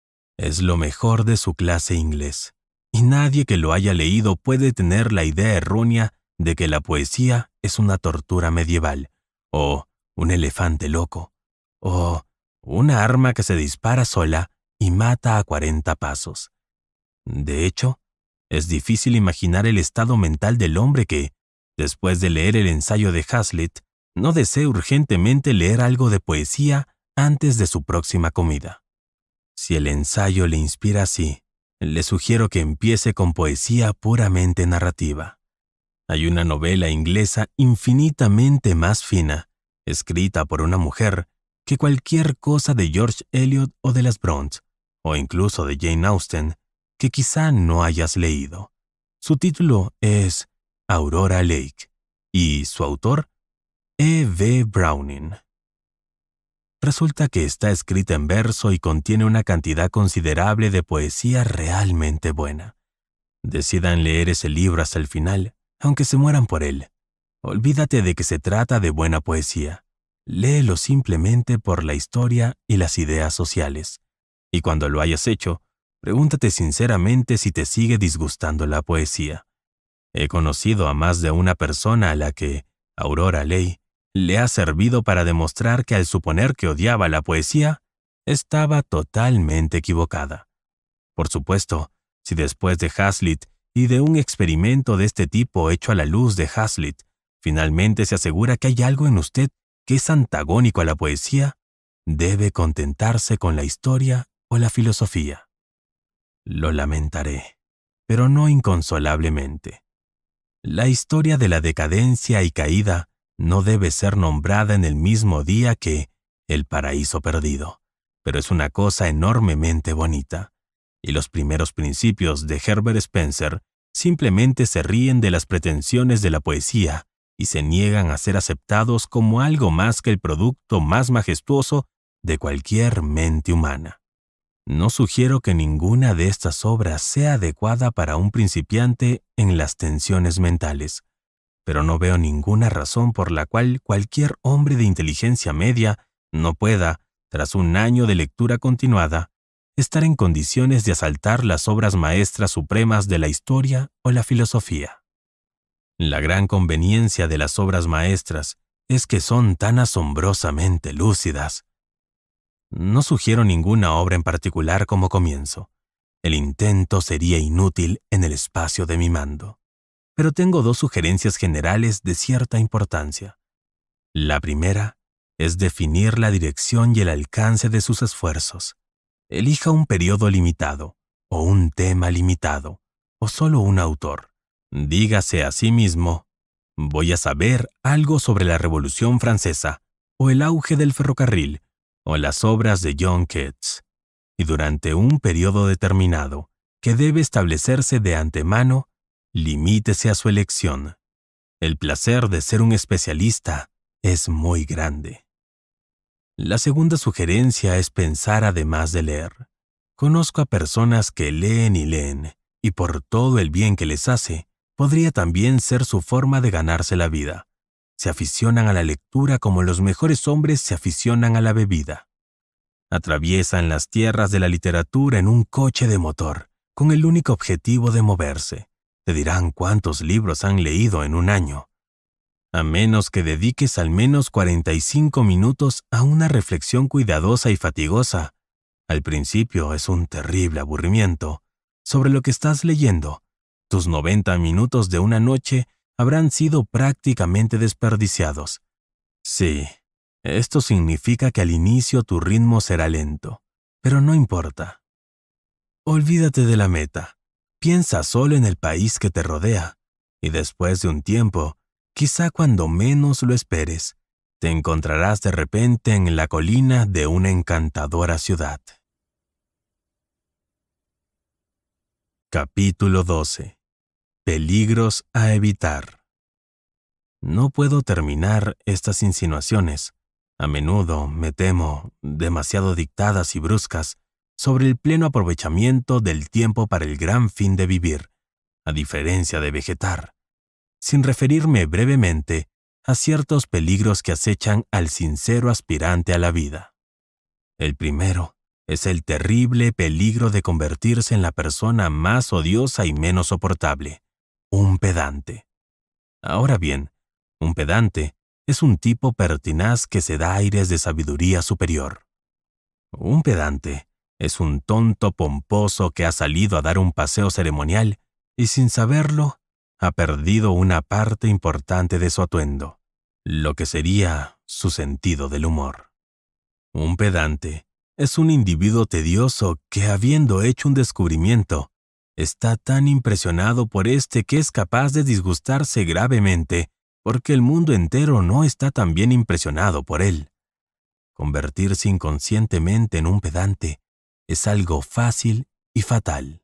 Es lo mejor de su clase inglés, y nadie que lo haya leído puede tener la idea errónea de que la poesía es una tortura medieval, o un elefante loco, o una arma que se dispara sola y mata a 40 pasos. De hecho, es difícil imaginar el estado mental del hombre que, después de leer el ensayo de Hazlitt, no desee urgentemente leer algo de poesía antes de su próxima comida. Si el ensayo le inspira así, le sugiero que empiece con poesía puramente narrativa. Hay una novela inglesa infinitamente más fina, escrita por una mujer, que cualquier cosa de George Eliot o de las Brontë, o incluso de Jane Austen, que quizá no hayas leído. Su título es Aurora Lake, y su autor, E.B. Browning. Resulta que está escrita en verso y contiene una cantidad considerable de poesía realmente buena. Decidan leer ese libro hasta el final, aunque se mueran por él. Olvídate de que se trata de buena poesía. Léelo simplemente por la historia y las ideas sociales. Y cuando lo hayas hecho, pregúntate sinceramente si te sigue disgustando la poesía. He conocido a más de una persona a la que Aurora Leigh le ha servido para demostrar que al suponer que odiaba la poesía, estaba totalmente equivocada. Por supuesto, si después de Hazlitt y de un experimento de este tipo hecho a la luz de Hazlitt, finalmente se asegura que hay algo en usted que es antagónico a la poesía, debe contentarse con la historia o la filosofía. Lo lamentaré, pero no inconsolablemente. La historia de la decadencia y caída no debe ser nombrada en el mismo día que El paraíso perdido, pero es una cosa enormemente bonita. Y los primeros principios de Herbert Spencer simplemente se ríen de las pretensiones de la poesía y se niegan a ser aceptados como algo más que el producto más majestuoso de cualquier mente humana. No sugiero que ninguna de estas obras sea adecuada para un principiante en las tensiones mentales, pero no veo ninguna razón por la cual cualquier hombre de inteligencia media no pueda, tras un año de lectura continuada, estar en condiciones de asaltar las obras maestras supremas de la historia o la filosofía. La gran conveniencia de las obras maestras es que son tan asombrosamente lúcidas. No sugiero ninguna obra en particular como comienzo. El intento sería inútil en el espacio de mi mando. Pero tengo dos sugerencias generales de cierta importancia. La primera es definir la dirección y el alcance de sus esfuerzos. Elija un periodo limitado, o un tema limitado, o solo un autor. Dígase a sí mismo, voy a saber algo sobre la Revolución Francesa, o el auge del ferrocarril, o las obras de John Keats. Y durante un periodo determinado, que debe establecerse de antemano, limítese a su elección. El placer de ser un especialista es muy grande. La segunda sugerencia es pensar además de leer. Conozco a personas que leen y leen, y por todo el bien que les hace, podría también ser su forma de ganarse la vida. Se aficionan a la lectura como los mejores hombres se aficionan a la bebida. Atraviesan las tierras de la literatura en un coche de motor, con el único objetivo de moverse. Te dirán cuántos libros han leído en un año. A menos que dediques al menos 45 minutos a una reflexión cuidadosa y fatigosa. Al principio es un terrible aburrimiento. Sobre lo que estás leyendo, tus 90 minutos de una noche habrán sido prácticamente desperdiciados. Sí, esto significa que al inicio tu ritmo será lento, pero no importa. Olvídate de la meta. Piensa solo en el país que te rodea, y después de un tiempo, quizá cuando menos lo esperes, te encontrarás de repente en la colina de una encantadora ciudad. Capítulo 12. Peligros a evitar. No puedo terminar estas insinuaciones, a menudo, me temo, demasiado dictadas y bruscas, sobre el pleno aprovechamiento del tiempo para el gran fin de vivir, a diferencia de vegetar, sin referirme brevemente a ciertos peligros que acechan al sincero aspirante a la vida. El primero es el terrible peligro de convertirse en la persona más odiosa y menos soportable, un pedante. Ahora bien, un pedante es un tipo pertinaz que se da aires de sabiduría superior. Un pedante es un tonto pomposo que ha salido a dar un paseo ceremonial y sin saberlo ha perdido una parte importante de su atuendo, lo que sería su sentido del humor. Un pedante es un individuo tedioso que, habiendo hecho un descubrimiento, está tan impresionado por este que es capaz de disgustarse gravemente porque el mundo entero no está tan bien impresionado por él. Convertirse inconscientemente en un pedante es algo fácil y fatal.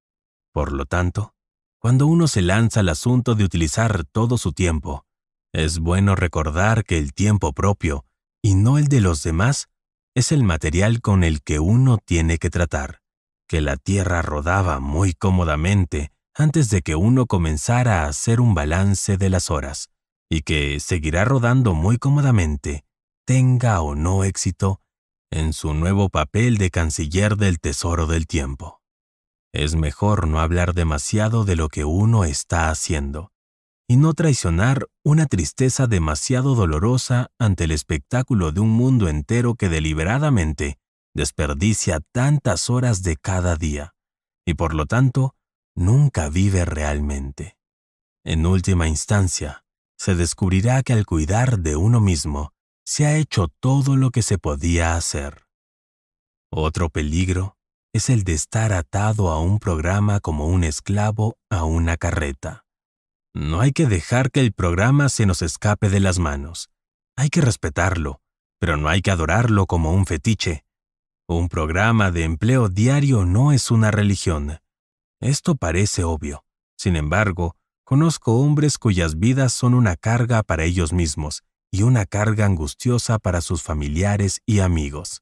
Por lo tanto, cuando uno se lanza al asunto de utilizar todo su tiempo, es bueno recordar que el tiempo propio, y no el de los demás, es el material con el que uno tiene que tratar, que la Tierra rodaba muy cómodamente antes de que uno comenzara a hacer un balance de las horas, y que seguirá rodando muy cómodamente, tenga o no éxito, en su nuevo papel de canciller del tesoro del tiempo. Es mejor no hablar demasiado de lo que uno está haciendo, y no traicionar una tristeza demasiado dolorosa ante el espectáculo de un mundo entero que deliberadamente desperdicia tantas horas de cada día, y por lo tanto, nunca vive realmente. En última instancia, se descubrirá que al cuidar de uno mismo, se ha hecho todo lo que se podía hacer. Otro peligro es el de estar atado a un programa como un esclavo a una carreta. No hay que dejar que el programa se nos escape de las manos. Hay que respetarlo, pero no hay que adorarlo como un fetiche. Un programa de empleo diario no es una religión. Esto parece obvio, Sin embargo, conozco hombres cuyas vidas son una carga para ellos mismos y una carga angustiosa para sus familiares y amigos,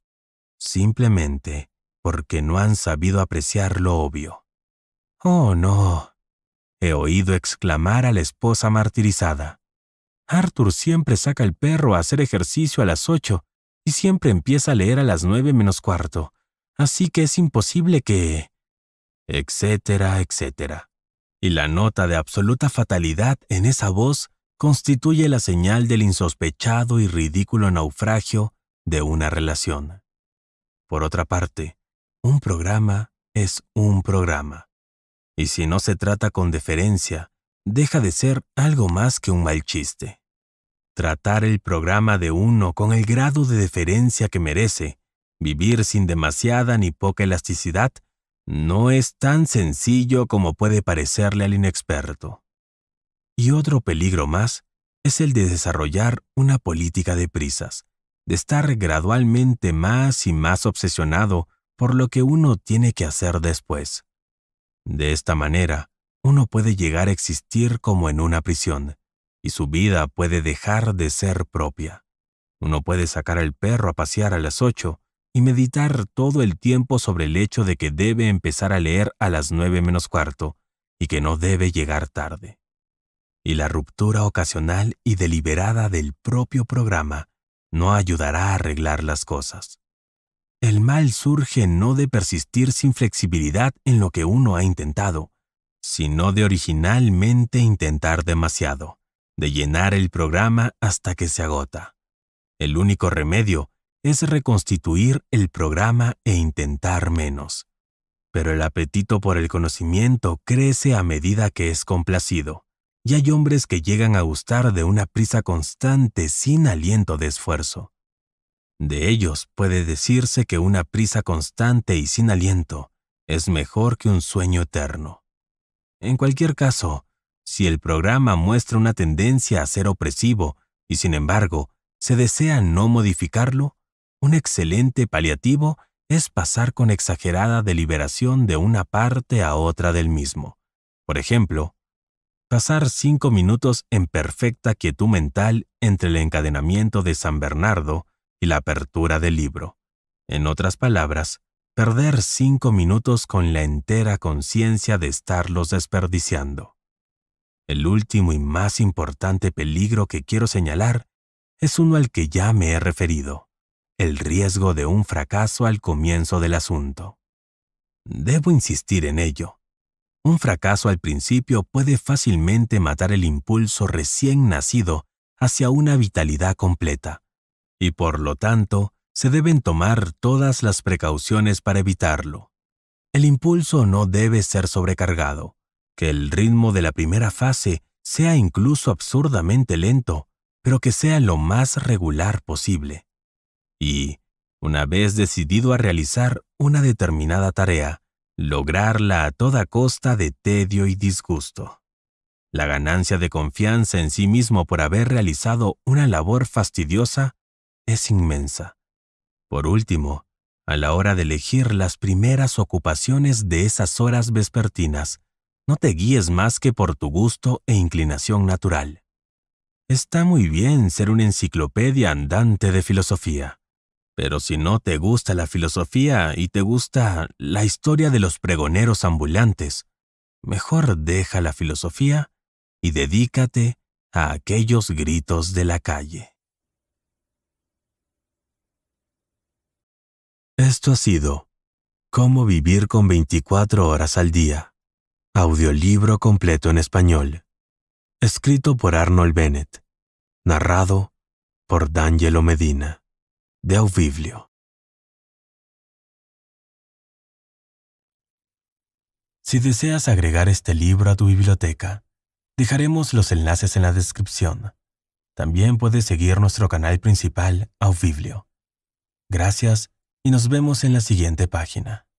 simplemente porque no han sabido apreciar lo obvio. «Oh, no», he oído exclamar a la esposa martirizada. «Arthur siempre saca al perro a hacer ejercicio a las 8 y siempre empieza a leer a las 9 menos cuarto, así que es imposible que...» etcétera, etcétera. Y la nota de absoluta fatalidad en esa voz constituye la señal del insospechado y ridículo naufragio de una relación. Por otra parte, un programa es un programa. Y si no se trata con deferencia, deja de ser algo más que un mal chiste. Tratar el programa de uno con el grado de deferencia que merece, vivir sin demasiada ni poca elasticidad, no es tan sencillo como puede parecerle al inexperto. Y otro peligro más es el de desarrollar una política de prisas, de estar gradualmente más y más obsesionado por lo que uno tiene que hacer después. De esta manera, uno puede llegar a existir como en una prisión, y su vida puede dejar de ser propia. Uno puede sacar al perro a pasear a las 8 y meditar todo el tiempo sobre el hecho de que debe empezar a leer a las 9 menos cuarto y que no debe llegar tarde. Y la ruptura ocasional y deliberada del propio programa no ayudará a arreglar las cosas. El mal surge no de persistir sin flexibilidad en lo que uno ha intentado, sino de originalmente intentar demasiado, de llenar el programa hasta que se agota. El único remedio es reconstituir el programa e intentar menos. Pero el apetito por el conocimiento crece a medida que es complacido, y hay hombres que llegan a gustar de una prisa constante sin aliento de esfuerzo. De ellos puede decirse que una prisa constante y sin aliento es mejor que un sueño eterno. En cualquier caso, si el programa muestra una tendencia a ser opresivo y sin embargo se desea no modificarlo, un excelente paliativo es pasar con exagerada deliberación de una parte a otra del mismo. Por ejemplo, pasar 5 minutos en perfecta quietud mental entre el encadenamiento de San Bernardo y la apertura del libro. En otras palabras, perder 5 minutos con la entera conciencia de estarlos desperdiciando. El último y más importante peligro que quiero señalar es uno al que ya me he referido: el riesgo de un fracaso al comienzo del asunto. Debo insistir en ello. Un fracaso al principio puede fácilmente matar el impulso recién nacido hacia una vitalidad completa, y por lo tanto se deben tomar todas las precauciones para evitarlo. El impulso no debe ser sobrecargado, que el ritmo de la primera fase sea incluso absurdamente lento, pero que sea lo más regular posible. Y, una vez decidido a realizar una determinada tarea, lograrla a toda costa de tedio y disgusto. La ganancia de confianza en sí mismo por haber realizado una labor fastidiosa es inmensa. Por último, a la hora de elegir las primeras ocupaciones de esas horas vespertinas, no te guíes más que por tu gusto e inclinación natural. Está muy bien ser una enciclopedia andante de filosofía, pero si no te gusta la filosofía y te gusta la historia de los pregoneros ambulantes, mejor deja la filosofía y dedícate a aquellos gritos de la calle. Esto ha sido Cómo vivir con 24 horas al día. Audiolibro completo en español. Escrito por Arnold Bennett. Narrado por D'Angelo Medina. De Auviblio. Si deseas agregar este libro a tu biblioteca, dejaremos los enlaces en la descripción. También puedes seguir nuestro canal principal, Auviblio. Gracias y nos vemos en la siguiente página.